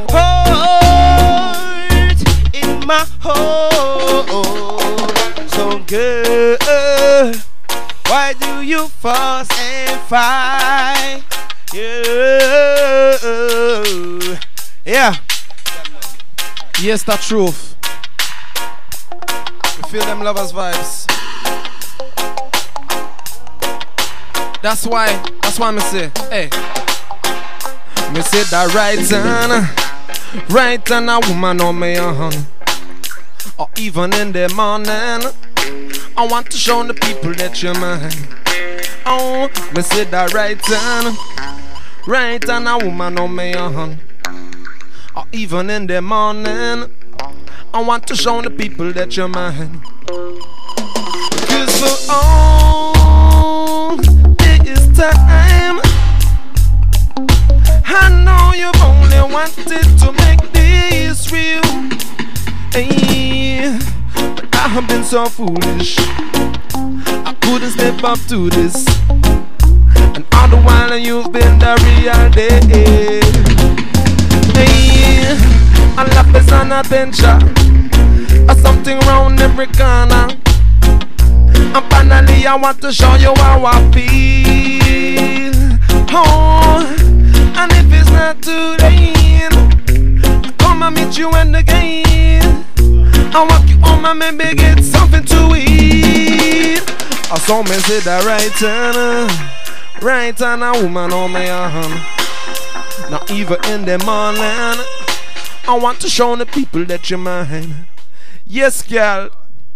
heart, in my heart. So girl, why do you fuss and fight? Yeah. Yes, the truth. We feel them lovers vibes. That's why me say, hey. Me say that right on a woman on me or even in the morning. I want to show the people that you're mine. Oh, me say that right on a woman on me or even in the morning. I want to show the people that you're mine. Cause for all this time, I know you've only wanted to make this real. Hey, but I have been so foolish, I couldn't step up to this. And all the while you've been the real day. Hey, I love is an adventure, something round every corner. And finally I want to show you how I feel. Oh, and if it's not too late, you at the gate. I walk you home and maybe get something to eat. I saw me say that right hand a woman on my hand. Not even in the morning, I want to show the people that you're mine. Yes, girl.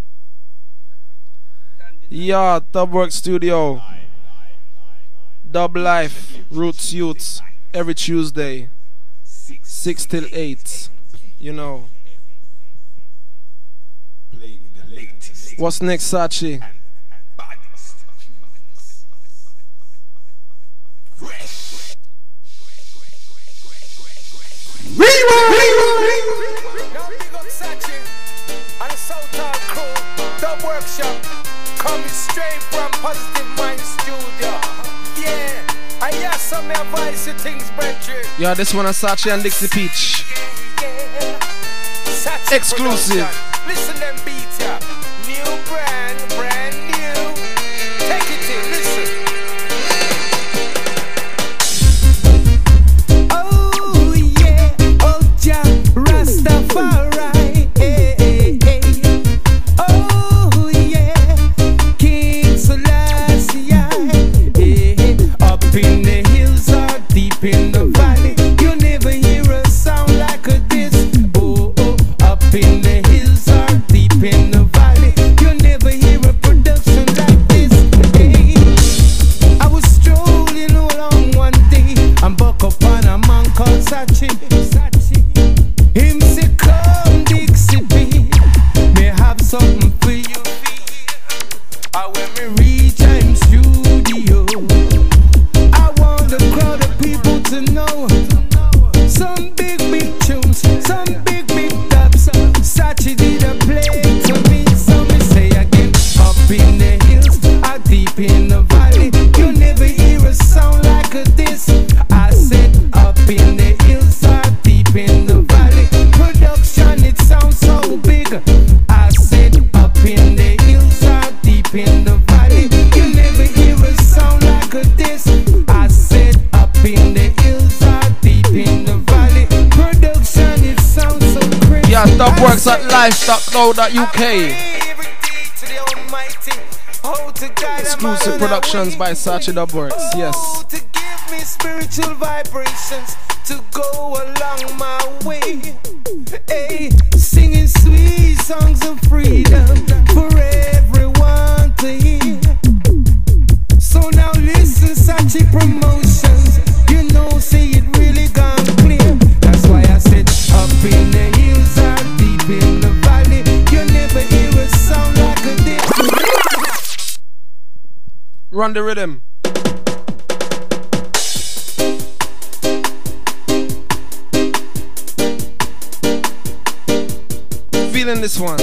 Yeah, Dubwork Studio. Dub Life, Roots Youths, every Tuesday, 6 till 8. You know. What's next, Sachi? Workshop coming straight from Positive Mind Studio. Yeah, I hear some advice you things, brethren. Yeah, this one is Sachi and Dixie Peach. Sachi exclusive. Production. Listen them beats, yeah. New brand new. Take it in, listen. Oh yeah, oh ja, Rastafari. In the valley, you never hear a sound like a this. Oh, oh, up in the hills or deep in the valley, you never hear a production like this. Hey, I was strolling along one day and buck up on a man called Sachi. Him say, come Dixie B, may have something for you. And when me reach I'm studio, I want the crowd of people to know some big tunes, some big dubs. Sachi did a play to me, so me say again. Up in the hills, or deep in the valley, you never hear a sound like this. I said up in the hills, or deep in the valley, production it sounds so big. I said up in the hills, or deep in the valley, you never hear a sound like this. I said up in the hills or deep in the valley, production it sounds so crazy. Yeah, Dubworks at live.co.uk. Exclusive productions by Sachi Dubworks. Yes. To give me spiritual vibrations to go along my way. Hey, singing sweet songs of freedom for everyone to hear. So now listen, Sachi Promotions. You know, say it really gone clear. That's why I said up in the hills or deep in the valley, you never hear a sound like a this. Run the rhythm. Feeling this one.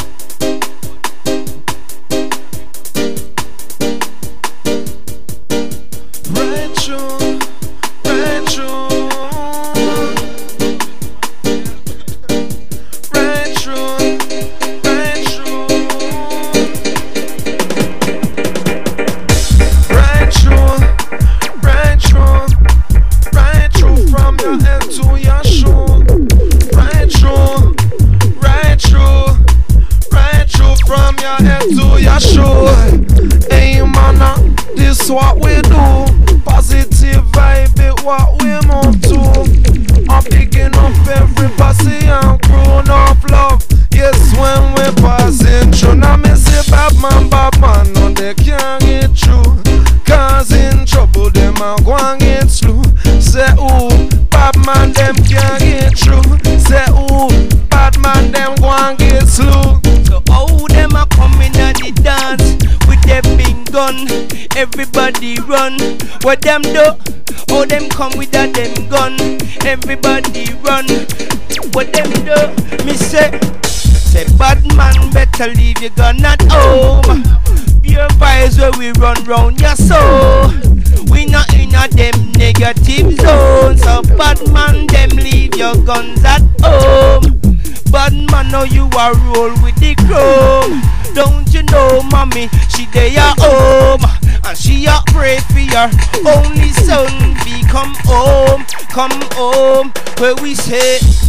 What we do, positive vibe it what we move to. I'm picking up every posse and crew of love. Yes, when we passing through, now me say bad man, no they can't get through. Cause in trouble them a go and get slew. Say ooh, bad man them can't get through. Say ooh, bad man them go and get slew. So how them a coming at the dance with them big gun? Everybody run. What them do? Oh, them come with that them gun. Everybody run. What them do? Me say bad man better leave your gun at home. Your vibes where we run round your soul. We not in a them negative zone. So bad man them leave your guns at home. Bad man know you are roll with the chrome. Don't you know mommy, she dey at home. And she a pray for your only son. Be come home, where we say stop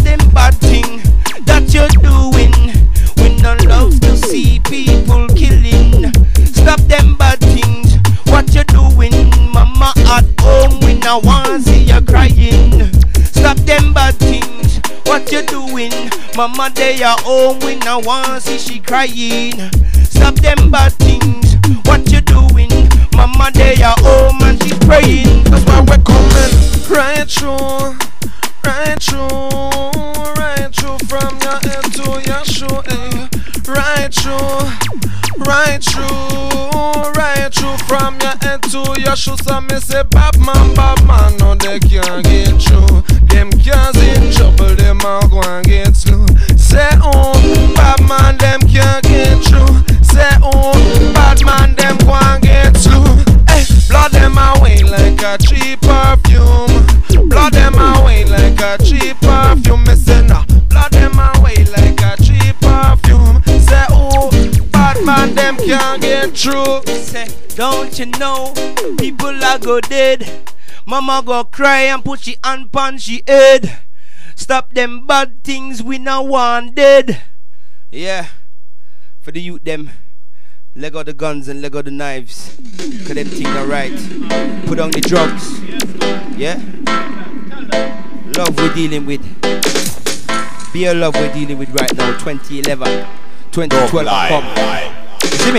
them bad thing that you're doing. We no love to see people killing. Stop them bad things, what you doing? Mama at home, we no want see you crying. Stop them bad things, what you doing? Mama they at home, we no want see she crying. Stop them bad things, what you doing? Mama they at home and she praying. That's why we're coming right through, right through, right through from your head to your shoe, eh? Right through, right through, right through from your head to your shoe. So me say bad man, no they can't get through. Them cars in trouble, them all go and get slow. Say oh, bad man, them can't get through. Say oh, bad man, them go and get slow. Hey, blow them away like a cheap perfume. Blow them away like a cheap perfume. Me say nah, blow them away like a cheap perfume. Say oh, bad man, them can't get through. Say, don't you know, people are go dead. Mama go cry and put she hand pon she head. Stop them bad things, we no want dead. Yeah, for the youth them, leg out the guns and leg out the knives. Cause them things are right. Put on the drugs. Yeah, love we're dealing with. Be a love we're dealing with right now. 2011, 2012 come. You see me?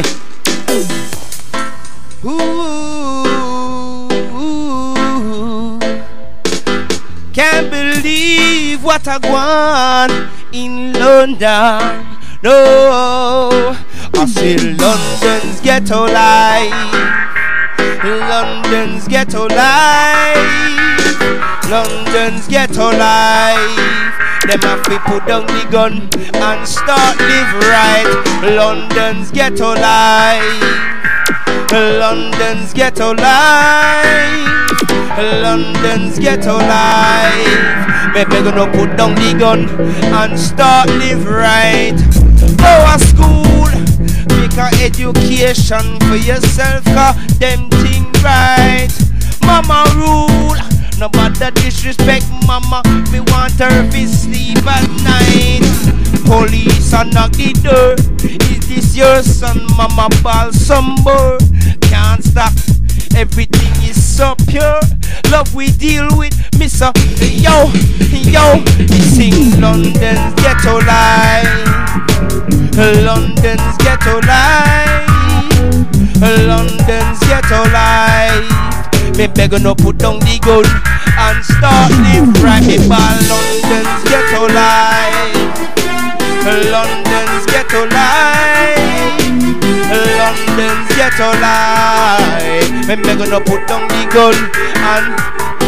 Ooh, can't believe what I want in London. No, I see London's ghetto life. London's ghetto life. London's ghetto life. Them have to put down the gun and start live right. London's ghetto life. London's ghetto life. London's ghetto life. Maybe gonna put down the gun and start live right. Go to school, make a education for yourself, cause them thing right. Mama rule, no matter disrespect mama, me want her to sleep at night. Police a knock the door, is this your son? Mama ball some more. Can't stop, everything is so pure. Love we deal with, Mr. Yo, yo. We sing London's ghetto life. London's ghetto life. London's ghetto life. Me begging no put down the gun and start live right. Me ball London's ghetto life. London's ghetto life. London's ghetto life. Me begging no put down the gun and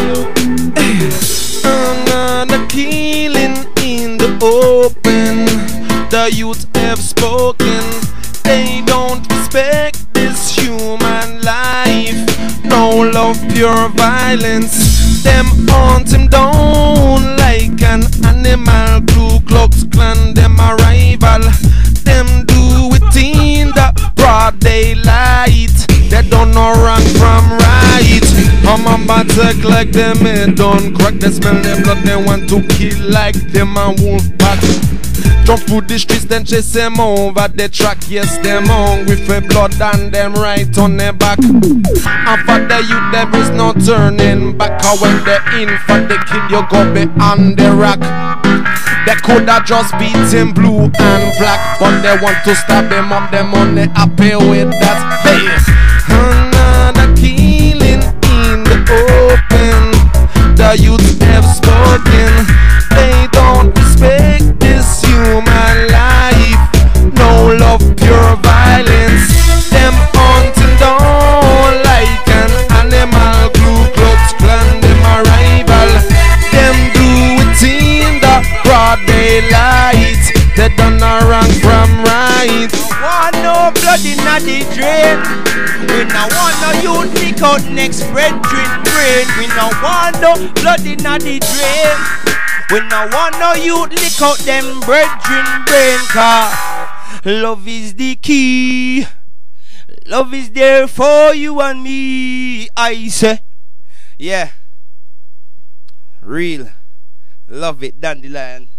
another killing in the open. The youth have spoken. They don't respect this human life. No love, pure violence. Them hunt him down like an animal. Ku Klux Klan, them a rival. Them do it in the broad daylight. They don't know wrong from right. I'm about to like them and don't crack. They smell their blood, they want to kill like them a wolf pack. Jump through the streets, then chase them over the track. Yes, them hungry for blood and them right on their back. And for the youth, there is no turning back. Cause when they're in for the kill, you go behind the rock. They coulda just beat him blue and black, but they want to stab him up. Them only happy with that. Hey, another killing in the open. The youth have spoken. They don't respect this human life. No love, pure violence. Them hunting down like an animal. Ku Klux Klan, them a rival. Them do it in the broad daylight. They done a wrong from right. Want no blood in the drain. We no want no youth lick out next brethren brain. We no want no blood in the drain. We no want no youth lick out them brethren brain. Cause love is the key. Love is there for you and me, I say. Yeah. Real. Love it, Dandelion.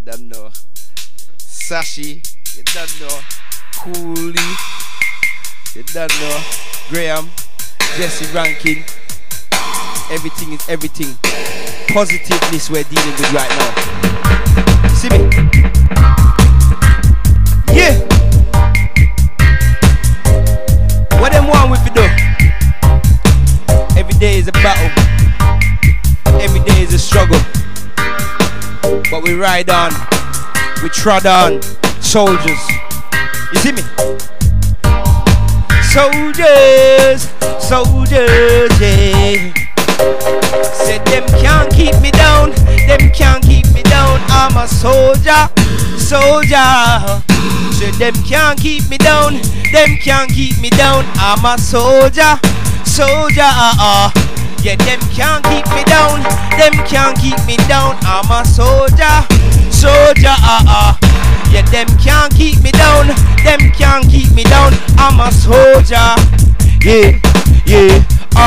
don't know. Sashi, you don't know. Cooley, you don't know. Graham, Jesse Rankin. Everything is everything. Positiveness we're dealing with right now. See me? Yeah. What them want with you do? Every day is a battle. Every day is a struggle. But we ride on. We trod on. Soldiers. You see me? Soldiers. Soldiers, yeah. Said them can't keep me down. Them can't keep me down. I'm a soldier. Soldier. Said them can't keep me down. Them can't keep me down. I'm a soldier. Soldier. Yeah, them can't keep me down. Them can't keep me down. I'm a soldier. Soldier. Yeah, them can't keep me down. Them can't keep me down. I'm a soldier. Yeah, yeah.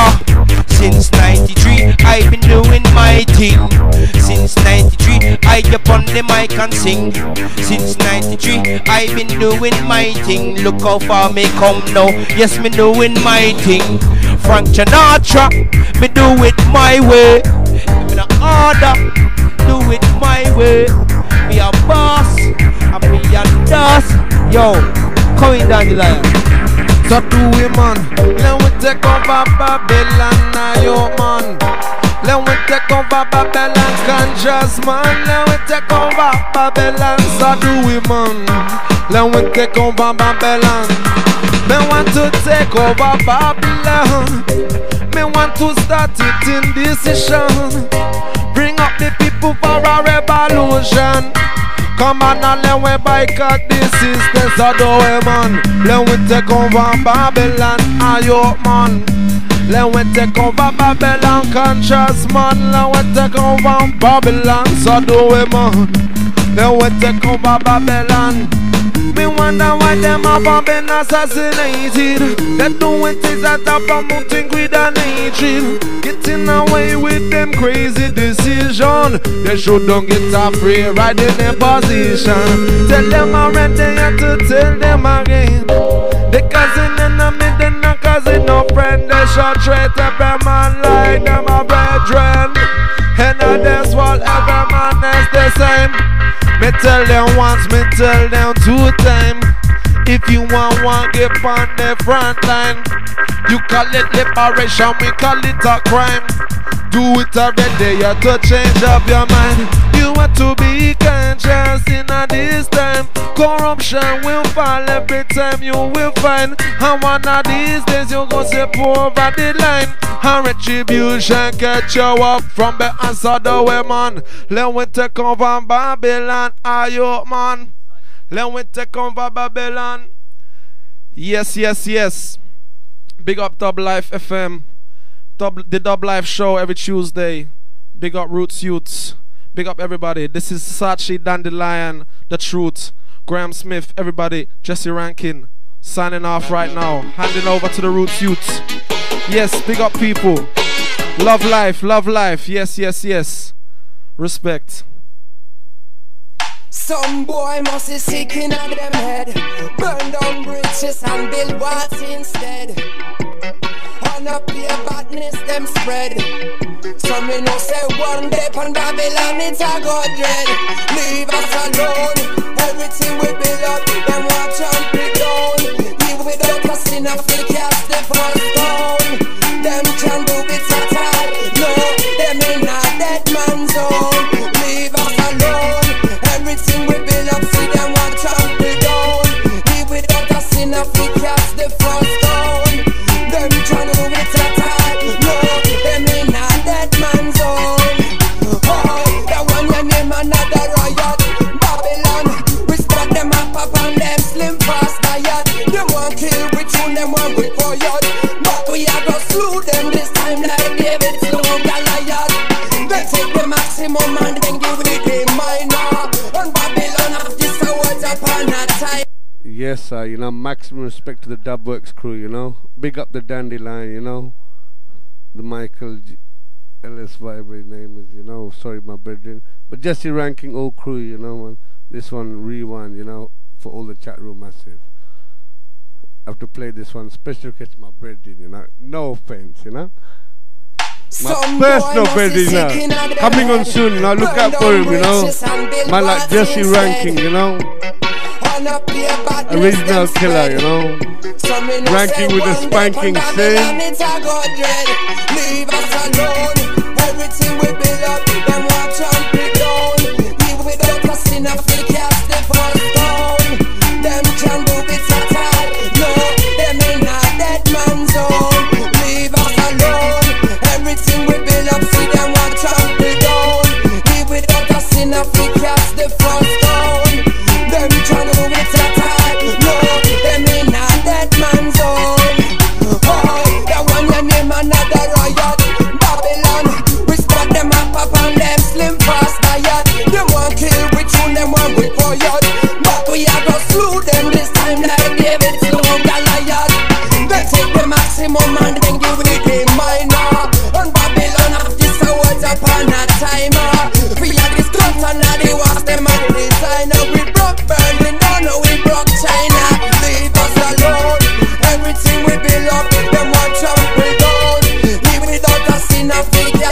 Since 93, I've been doing my thing. Since 93, I up on the mic and sing. Since 93, I've been doing my thing. Look how far me come now. Yes, me doing my thing. Frank Sinatra, me do it my way. Me no order, do it my way. Me a boss, and me a boss. Yo, coming down the line. So do we, man. Let we take over Babylon, now yo, man. Let we take over Babylon, conscious, man. Let we take over Babylon, so do we, man. Let we take over Babylon. Me want to take over Babylon. Me want to start it in decision. Bring up the people for a revolution. Come on and let we boycott this system, so do we, man. Let we take over Babylon, ayo, man. Let we take over Babylon, conscious, man. Let we take over Babylon, so do we, man. Let we take over Babylon. Me wonder why them have been assassinated. They doing things that are promoting greed and hatred. Getting away with them crazy decision. They shouldn't get afraid right in their position. Tell them already, you to tell them again. They causing enemy, they not causing no friend. They should treat every man like them a brethren. And that's what every man is the same. Me tell them once, me tell them 2 times. If you want get on the front line, you call it liberation, we call it a crime. Do it already, you have to change up your mind. You want to be conscious in a this time. Corruption will fall every time you will find. And one of these days you go step over the line. And retribution catch you up from the answer the way, man. Let we take over Babylon, ayo, man. Let we take over Babylon. Yes, yes, yes. Big up Dub Life FM. The Dub Life show every Tuesday. Big up Roots Youths. Big up everybody. This is Sachi Dandelion, The Truth, Graham Smith, everybody, Jesse Rankin, signing off right now, handing over to the Roots Youths. Yes, big up people. Love life, love life. Yes, yes, yes. Respect. Some boy must be sick in them head. Burn down bridges and build walls instead. On up here badness them spread. Some me know say one day on Babylon it's a god dread. Leave us alone. Everything we build up, them watch and pick down. Live without us enough to cast the first stone. Them can do it at all. No, them in a dead man's zone. Leave us alone. Everything we build up, see them watch and pick down. Live without us enough to cast the first stone. Them can do it at all. No, them in a dead man's zone. Oh, the one you name another riot. Babylon, we spot them up and them slim fast diet. Them want kill we tune, them want we quiet. But we are gonna slew them this time like David slew Goliath. They take the maximum and then give it the minor. And Babylon have this words upon a time. Yes, sir, you know, maximum respect to the Dubworks crew, you know. Big up the Dandelion, you know. The Michael Ellis, whatever his name is, you know. Sorry, my brethren. But Jesse Ranking, old crew, you know, man. This one, Rewind, you know, for all the chat room massive. I have to play this one, special request to my brethren, you know. No offense, you know. My personal brethren, you know. Coming on soon, you know. Look out for him, you know. Man like Jesse Ranking, you know. Original killer, you know. Ranking with a spanking sing. Leave us alone. Everything we build up, them watch and pick down. Leave without us in a free cast the first stone. Them can do it at all. No, them ain't not dead man zone. Leave us alone. Everything we build up, see them watch and pick down. Leave without us in a free cast the first stone. Them can do it at all. No, them ain't not dead man zone. Oh, that one you name another riot. Them up and them slim fast diet. Them want kill with you, them want we quiet. But we are gonna slew them this time like David slew Goliath. They take the maximum and then give it the minor. And Babylon have this words upon a timer. We are this guns and now they watch them and the designer. We broke Berlin down, now we broke China. Leave us alone. Everything we build up, them want trample down. Leave without us in a figure.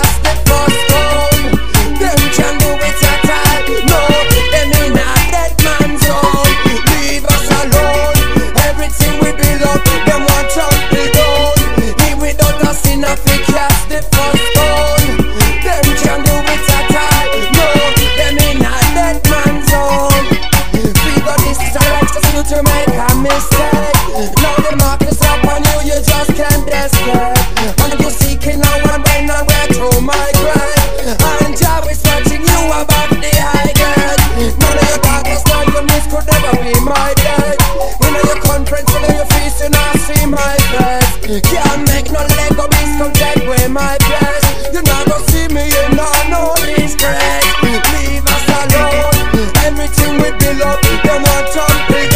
To make a mistake. Now the mark is up on you, you just can't escape. And you're seeking out one way, now we're through my grave. And Jah is watching you above the high gate. None of your darkness, none of your miss could never be my day. You know your conference, you know your feast, you not see my face. Can't make no Lego beast come take away my place. You not gonna see me, you not know this great. Leave us alone. Everything we build up, them want something.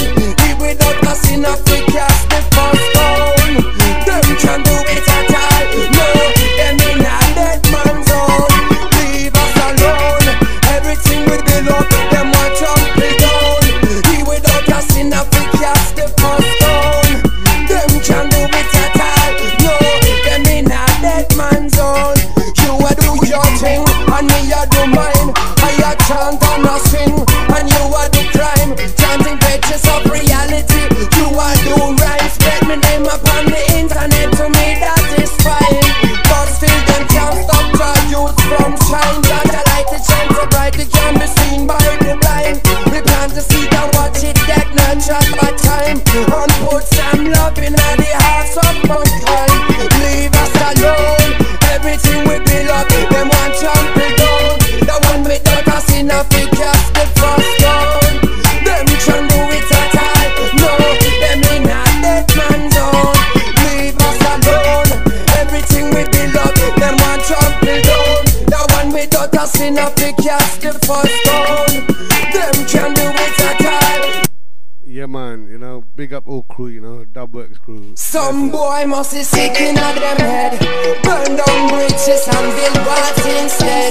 Enough to cast the first stone. Them can do it at all. No, them in a dead man zone. Leave us alone. Everything we build up, them want trample down. He without us enough to cast the first stone. Them can do it at all. No, them in a dead man zone. You a do your thing, and me a do mine. I a chant and a sing, and you a do crime. Chanting pages of reality. I do rhyme, spread my name upon the internet. To me that is fine, but still them can't stop the youth from shine. Got a light, it shines so bright, it can be seen by the blind. We plant the seed and watch it get nurtured by time, and put some love in the hearts of mankind. Leave us alone. Everything we build up, them want trample down. The one without us enough, we cast the first stone. Them can do it at all. No, them in a dead man zone. Leave us alone. Everything we build up, them want trample down. The one without us enough, we cast the first stone. Them can do it at all. Yeah, man, you know, big up all crew, you know, Dubworks crew. Some boy must be sick in a them head. Burn down bridges and build walls instead.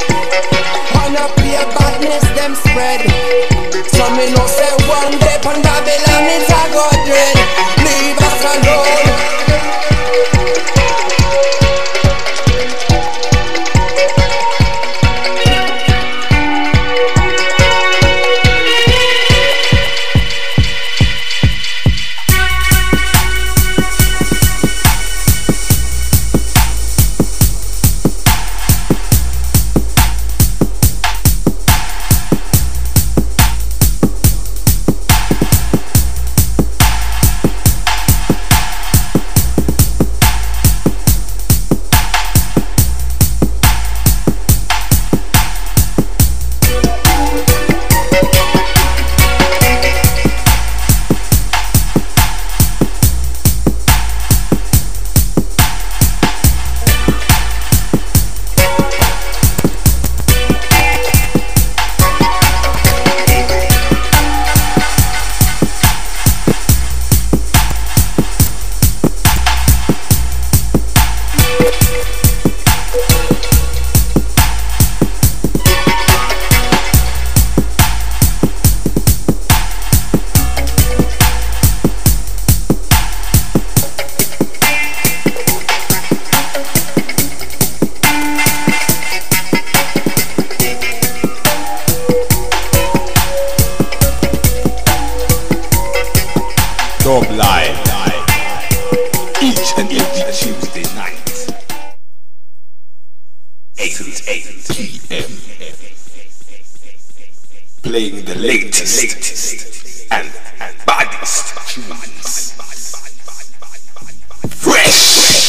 On up here badness them spread. Some me know say one day on Babylon it's a god dread. Leave us alone. playing the latest and baddest tunes. Fresh.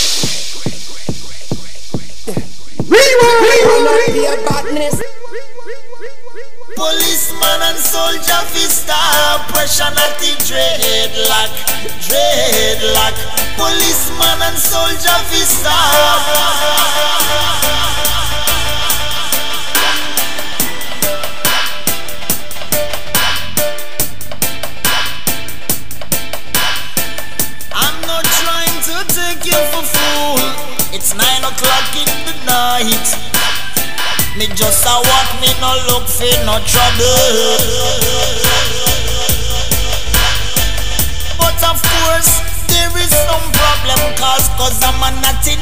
Policeman and soldier fi stop pressure not the dreadlock. Policeman and soldier fi stop. I'm not trying to take you for fool. It's 9 o'clock in the night. Me just a walk, me no look for no trouble. But of course, there is some problem cause I'm a naughty.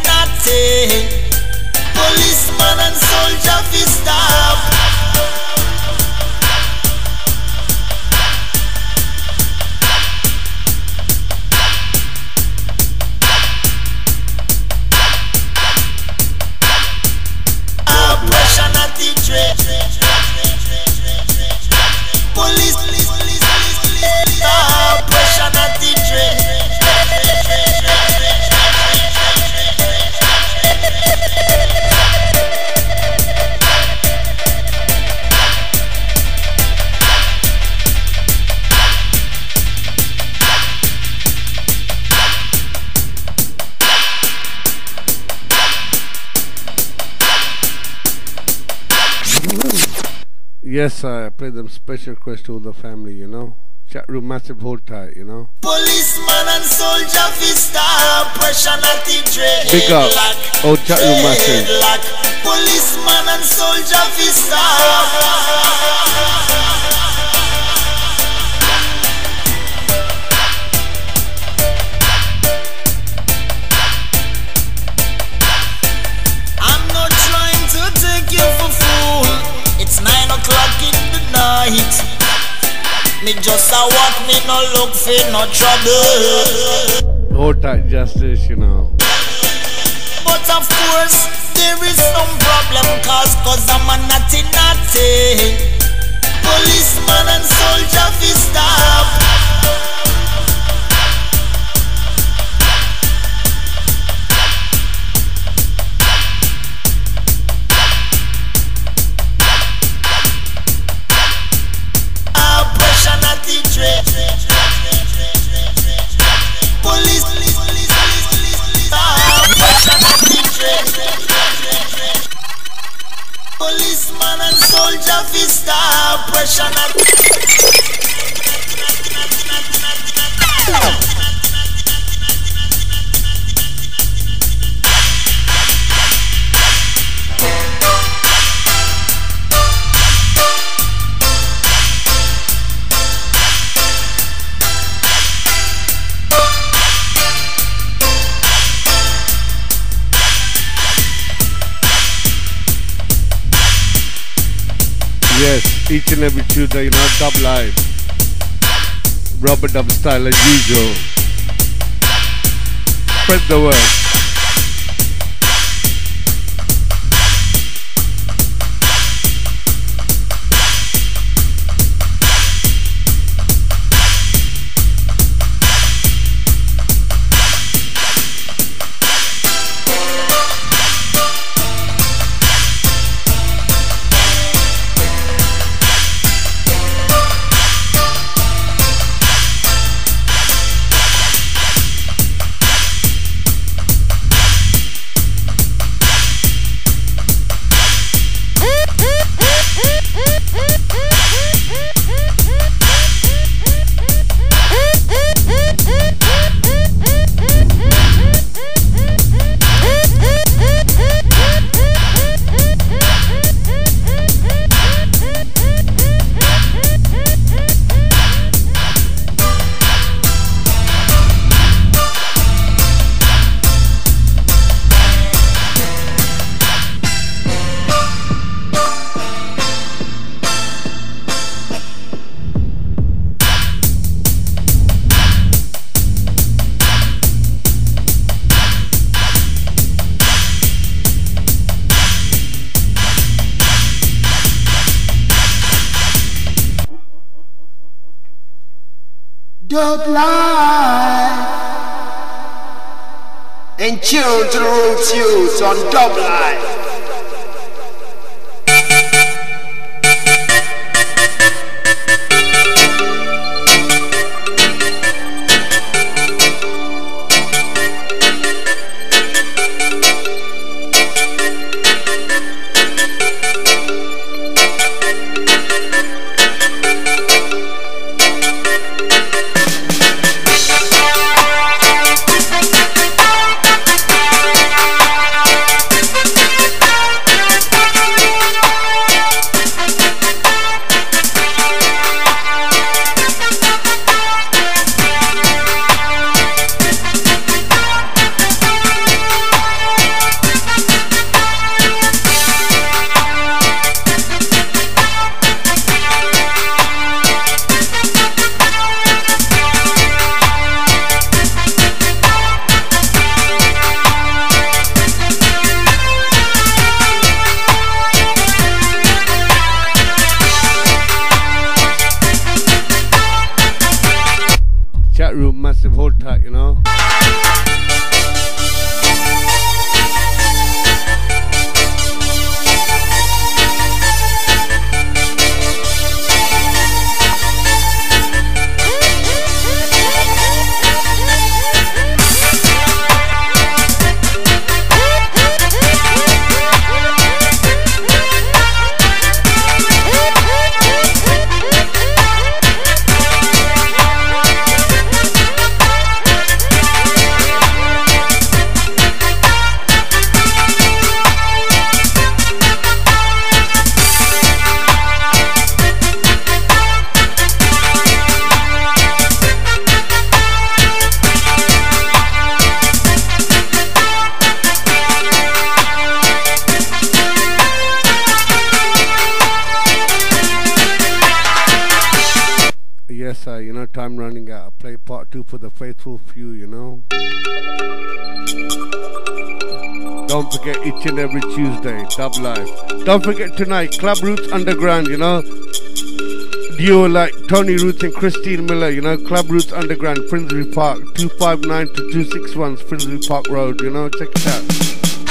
Policeman and soldier fi stop. Police, pressure not the dread. Yes, I play them special request to the family, you know. Chat room massive, hold tight, you know. Policeman and soldier fi stop pressure not the dread. Big up, oh chat room massive. Policeman and soldier fi stop. I'm not trying to take you for fool. It's 9 o'clock in the night. Me just a walk, me no look for no trouble. Hold tight, justice, you know. But of course, there is some problem cause I'm a naughty. Policeman and soldier fi stop. Policeman and soldier fi stop pressure not. Yes, each and every Tuesday, you know, dub live. Rubber dub style as usual. Spread the word. Dub Life. In tune to the roots youth on Dub Life. Chat room massive, hold tight, you know. Yes, you know, time running out. I'll play part 2 for the faithful few, you know. Don't forget each and every Tuesday, Dub Life. Don't forget tonight, Club Roots Underground, you know. Duo like Tony Roots and Christine Miller, you know. Club Roots Underground, Finsbury Park, 259 to 261 Finsbury Park Road, you know. Check it out.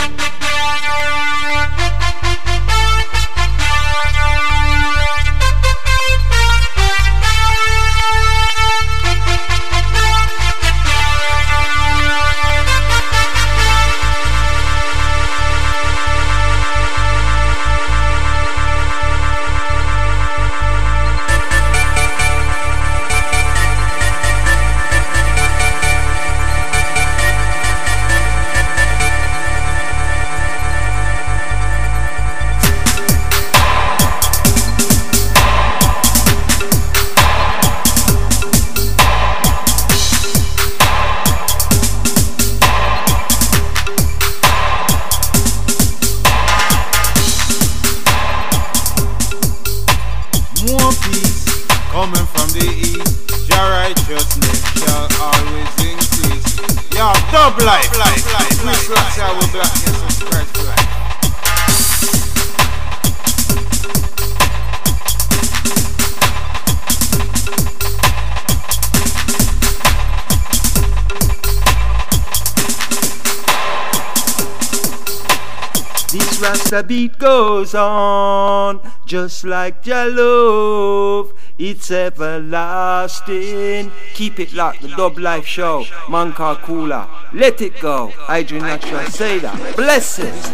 Dub Life. Chris Rockstar will be back here, subscribe for life. This Rasta beat goes on, just like your love. It's everlasting. Keep it locked, the Dub Life show. Man called Cooler. Let it go. Adrian Natural say that. Blessings.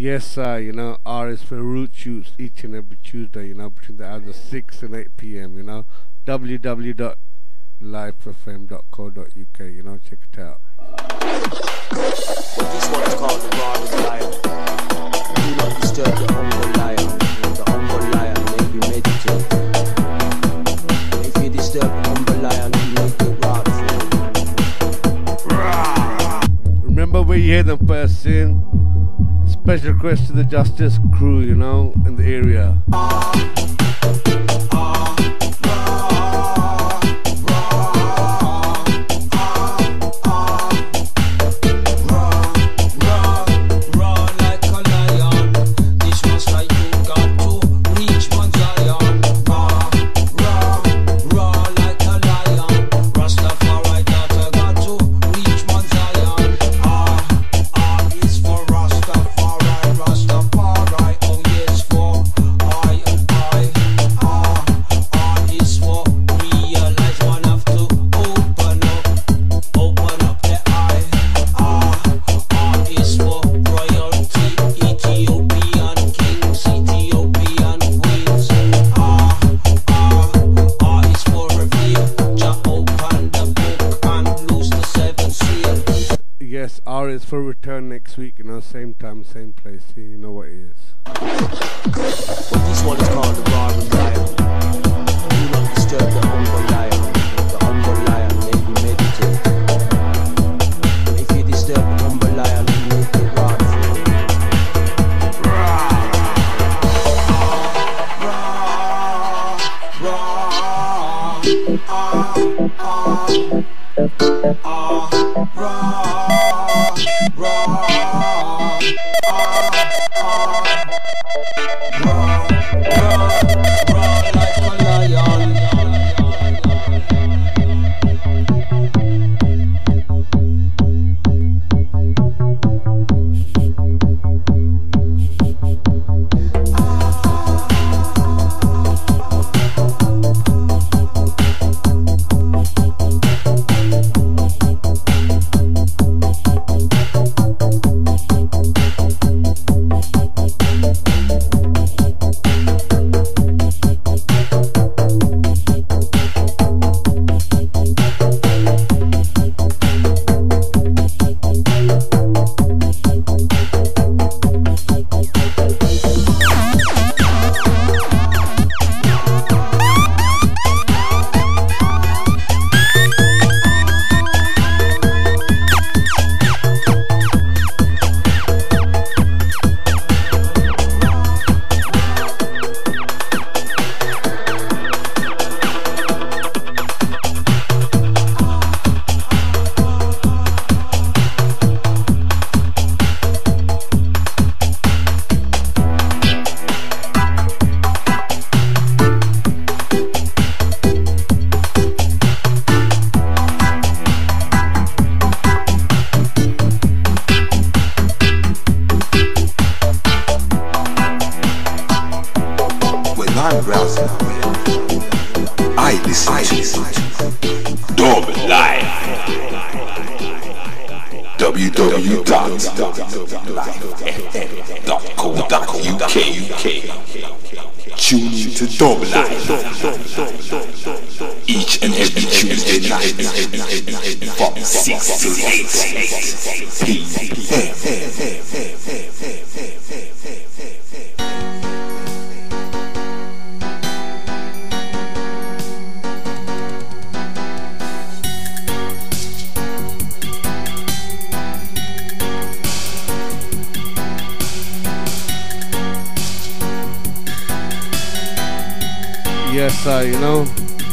Yes, you know, R is for Root Shoots each and every Tuesday, you know, between the hours of 6 and 8 p.m., you know. www.livefm.co.uk, you know, check it out. This one's called the Roaring Lion. Do not disturb the humble lion. The humble lion may be meditated. If you disturb the humble lion, you make it rock. Remember where you hear them first sing? Special request to the Justice crew, you know, in the area. For return next week, you know, same time, same place. You know what it is. Well, this one is called the Roaring Lion. Do not disturb the humble lion. The humble lion may be meditated. If you disturb the humble lion, you make it rock. www.livefm.co.uk. Tune in to Dub Life each and every Tuesday night from 6 to 8 p.m. Yes, you know,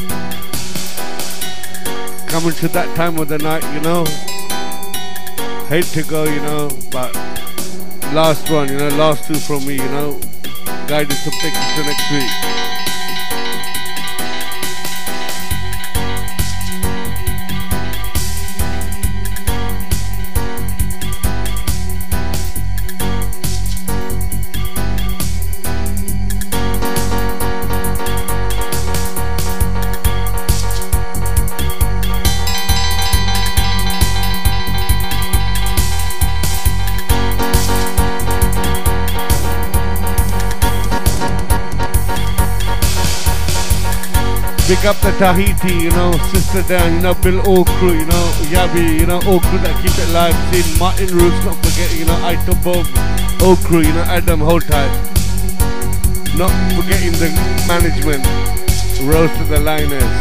coming to that time of the night, you know, hate to go, you know, but last one, you know, last two from me, you know, guided to pick it to next week. Big up the Tahiti, you know, Sister Dan, you know, Bill Okru, you know, Yabi, you know, Okru that keep it live, Scene, Martin Roots, not forget, you know, Aito Bob, Okru, you know, Adam, hold tight. Not forgetting the management, Rose to the Liners.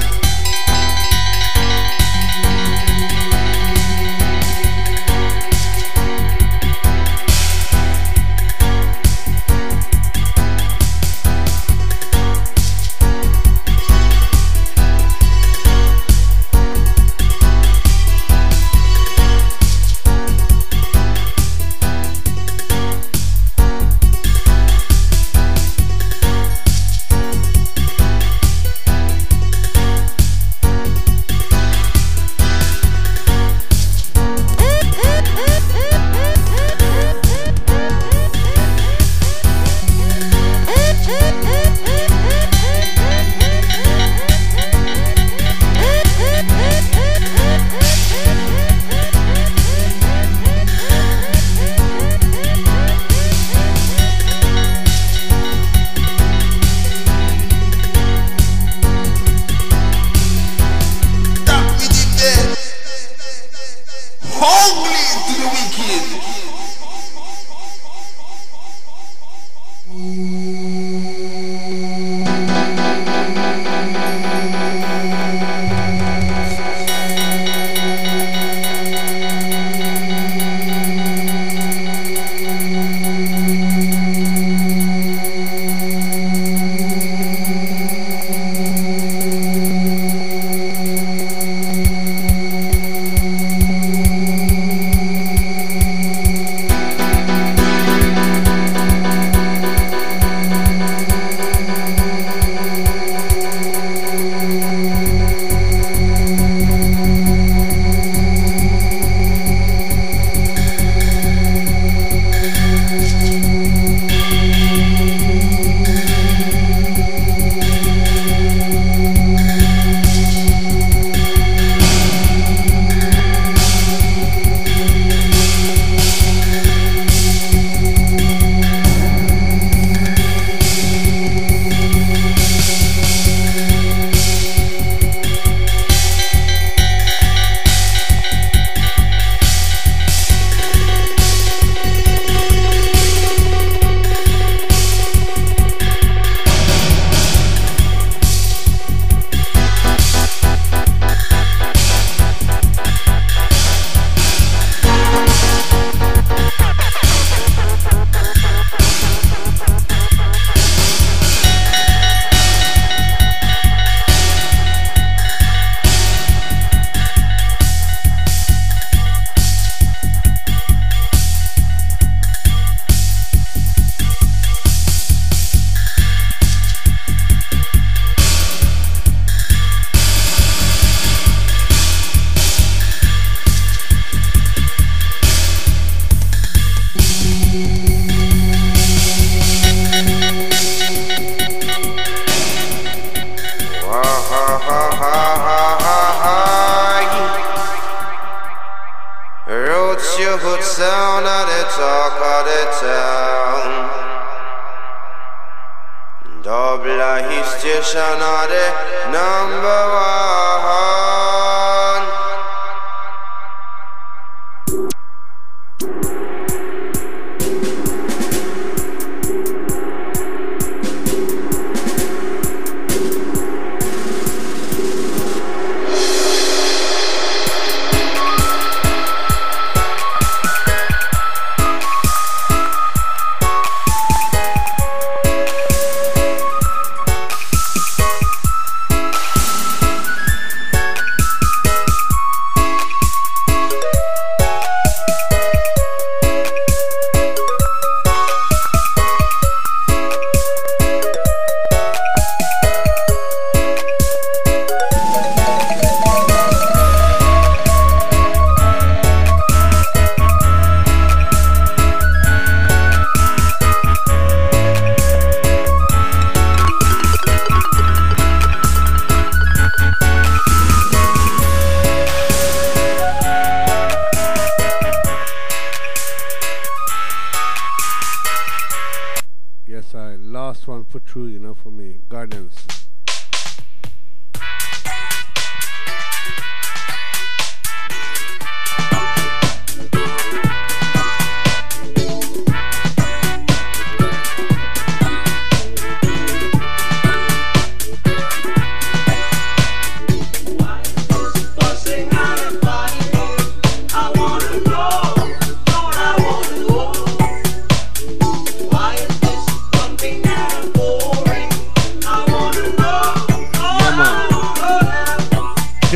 Last one for true, you know, for me. Gardens.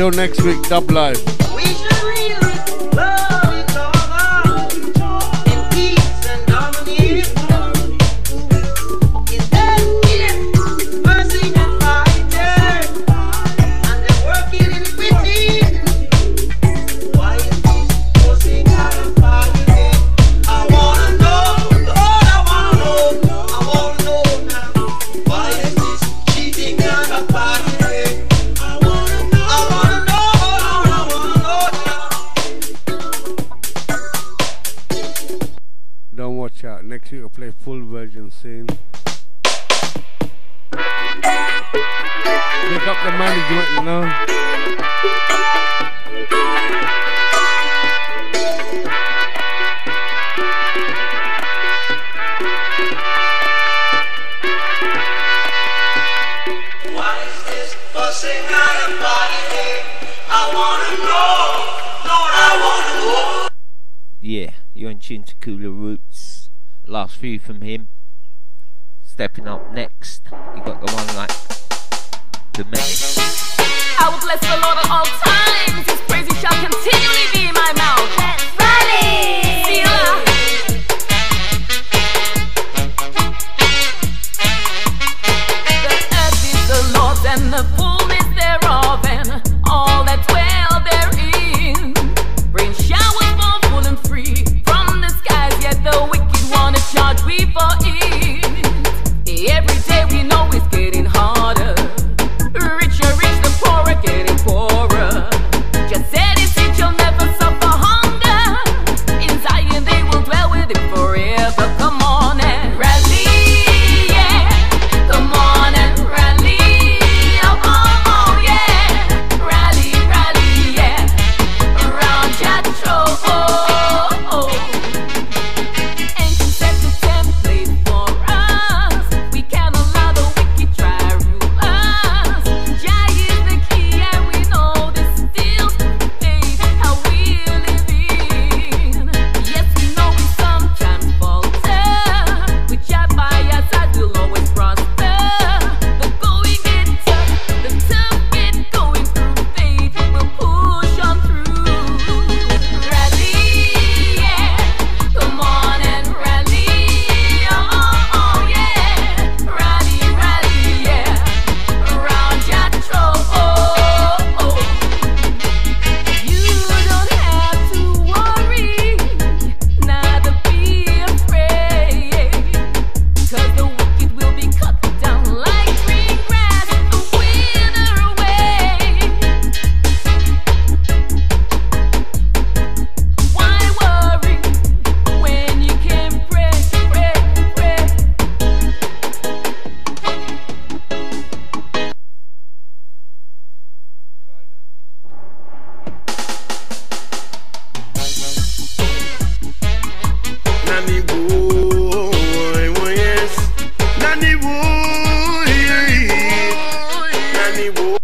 Till next week, Dub Live. We should really love each other in peace and harmony. Instead, fussing and fighting, and they're working in iniquity. Why is this fussing out of fighting? I wanna know, Lord, I wanna know now. Why is this cheating out of fighting? Don't watch out. Next week we'll play full version soon. Pick up the management, you know. Why is this fussing out of body? I wanna know, Lord, I wanna know. Yeah, you're in tune to Cooler Roots. Last few from him. Stepping up next, you got the one like the Menace. I will bless the Lord at all times. His praises shall continually be in my mouth. Let's rally! The earth is the Lord's and the fullness thereof, and all that dwell therein. Rain showers fall full and free from the skies, yet the wicked wanna charge we for it. Every day we know it's getting harder. Richer rich, the poorer getting poorer. Just said it, you'll never suffer hunger. In Zion they will dwell with him forever. Come on and rally, yeah. Come on and rally, oh, oh, oh, yeah. Rally, rally, yeah. Around Jethro, oh, oh. And she set the template for us. We can't allow the wicked try rule us. Jah is the key, and we know this still faith how we live in. Yes, we know we sometimes falter. With Jah by our side, we'll always prosper. The going get tough, the tough get going through faith. We'll push on through. Rally, yeah. Come on and rally, oh, oh, oh, yeah. Rally, rally, yeah. Around Jethro, oh, oh. You don't have to worry, neither be afraid, 'cause the wicked will be cut down like green grass, the wither away. Why worry when you can pray, pray, pray? Nani boy, yes. Nani boy, Nani boy.